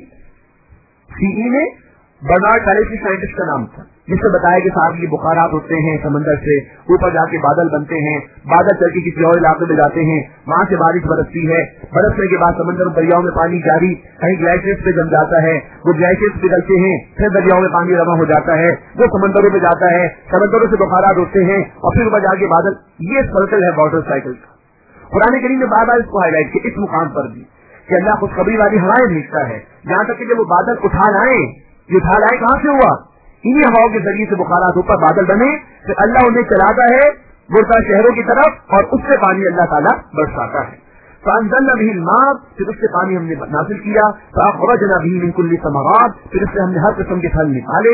CE میں برنارڈ ٹائلس کی سائنٹسٹ کا نام تھا، جس سے بتایا کہ صاحب یہ بخارات ہوتے ہیں سمندر سے، اوپر جا کے بادل بنتے ہیں، بادل چل کے کسی اور علاقے میں جاتے ہیں، وہاں سے بارش برستی ہے، برسنے کے بعد سمندر دریاؤں میں پانی جاری، کہیں گلیشیئرز پہ جم جاتا ہے، وہ گلیشیئرز پگھلتے ہیں، پھر دریاؤں میں پانی جمع ہو جاتا ہے، وہ سمندروں میں جاتا ہے، سمندروں سے بخارات ہوتے ہیں، اور پھر اوپر جا کے بادل. یہ سرکل ہے واٹر سائیکل کا. قرآن کریم نے بار بار اس کو ہائی لائٹ کیا اس مقام پر بھی کہ اللہ خوشخبری والی ہوائیں بھیجتا ہے، یہاں تک کہ جب وہ بادل اٹھا لائیں، یہ اٹھا لائے کہاں سے ہوا؟ انہیں ہواؤں کے ذریعے سے بخارات اوپر بادل بنے، پھر اللہ انہیں چلاتا ہے مردہ شہروں کی طرف، اور اس سے پانی اللہ تعالیٰ برساتا ہے. فانزلنا به الماء، پھر اس سے پانی ہم نے نازل کیا. فاخرجنا به من كل الثمرات، پھر اس سے ہم نے ہر قسم کے پھل نکالے.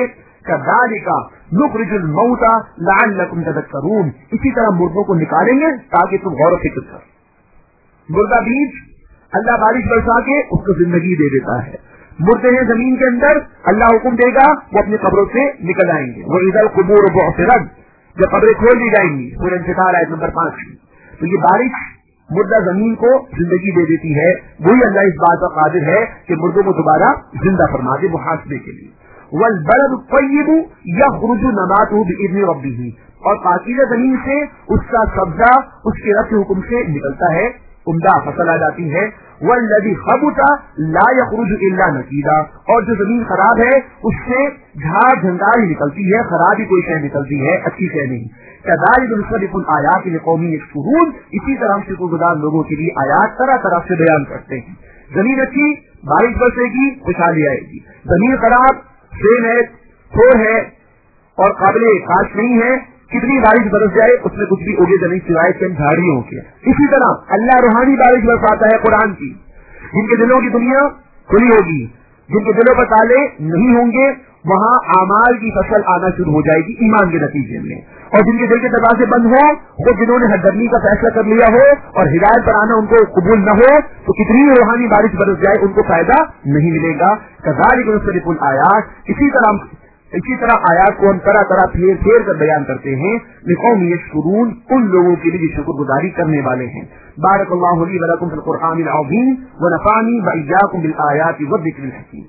كذلك نخرج الموتى لعلكم تذكرون، اسی طرح مردوں کو نکالیں گے تاکہ تم غور و فکر کرو. مردہ بیج اللہ بارش برسا کے اس کو زندگی دے دیتا ہے. مردے ہیں زمین کے اندر، اللہ حکم دے گا وہ اپنی قبروں سے نکل آئیں گے. وَإِذَا الْقُبُورُ بُعْثِرَتْ، جب قبریں کھول دی جائیں گی. سورہ انفطار آیت نمبر 5. تو یہ بارش مردہ زمین کو زندگی دے دیتی ہے. وہی اللہ اس بات پر قادر ہے کہ مردوں کو دوبارہ زندہ فرما دے محاسبے کے لیے. وَالْبَلَدُ الطَّيِّبُ يَخْرُجُ نَبَاتُهُ بِإِذْنِ رَبِّهِ، اور پاکیزہ زمین سے اس کا سبزہ اس کے رب کے حکم سے نکلتا ہے، عمدہ فصل آ جاتی ہے. والذی خبث لا یخرج الا نکیدا، اور جو زمین خراب ہے اس سے جھاڑ جھنکار ہی نکلتی ہے، خراب ہی کوئی شے نکلتی ہے، اچھی شے نہیں. کذالک نصرف الآیات لقوم یشکرون، اسی طرح ہم شکر گزار لوگوں کے لیے آیات طرح طرح سے بیان کرتے ہیں. زمین اچھی، بارش برسے گی، خوشحالی آئے گی. زمین خراب، سیل ہے، تھوڑ ہے اور قابل کاشت نہیں ہے، کتنی بارش برس جائے اس میں کچھ بھی اگے زمین سوائے چند جھاڑیوں کے. اسی طرح اللہ روحانی بارش برساتا ہے قرآن کی. جن کے دلوں کی دنیا کھلی ہوگی، جن کے دلوں پر تالے نہیں ہوں گے، وہاں اعمال کی فصل آنا شروع ہو جائے گی ایمان کے نتیجے میں. اور جن کے دل کے دروازے بند ہو، خود جنہوں نے ہردرمی کا فیصلہ کر لیا ہو اور ہدایت پر آنا ان کو قبول نہ ہو، تو کتنی روحانی بارش برس جائے ان کو فائدہ نہیں ملے گا. کذالک نصرف الآیات، اسی طرح آیات کو ہم طرح طرح پھیر پھیر کر بیان کرتے ہیں. لقوم یشکرون، ان لوگوں کے لیے جو شکر گزاری کرنے والے ہیں. بارک اللہ لی ولکم فی القرآن العظیم ونفعنی وإیاکم بالآیات والذکر الحکیم.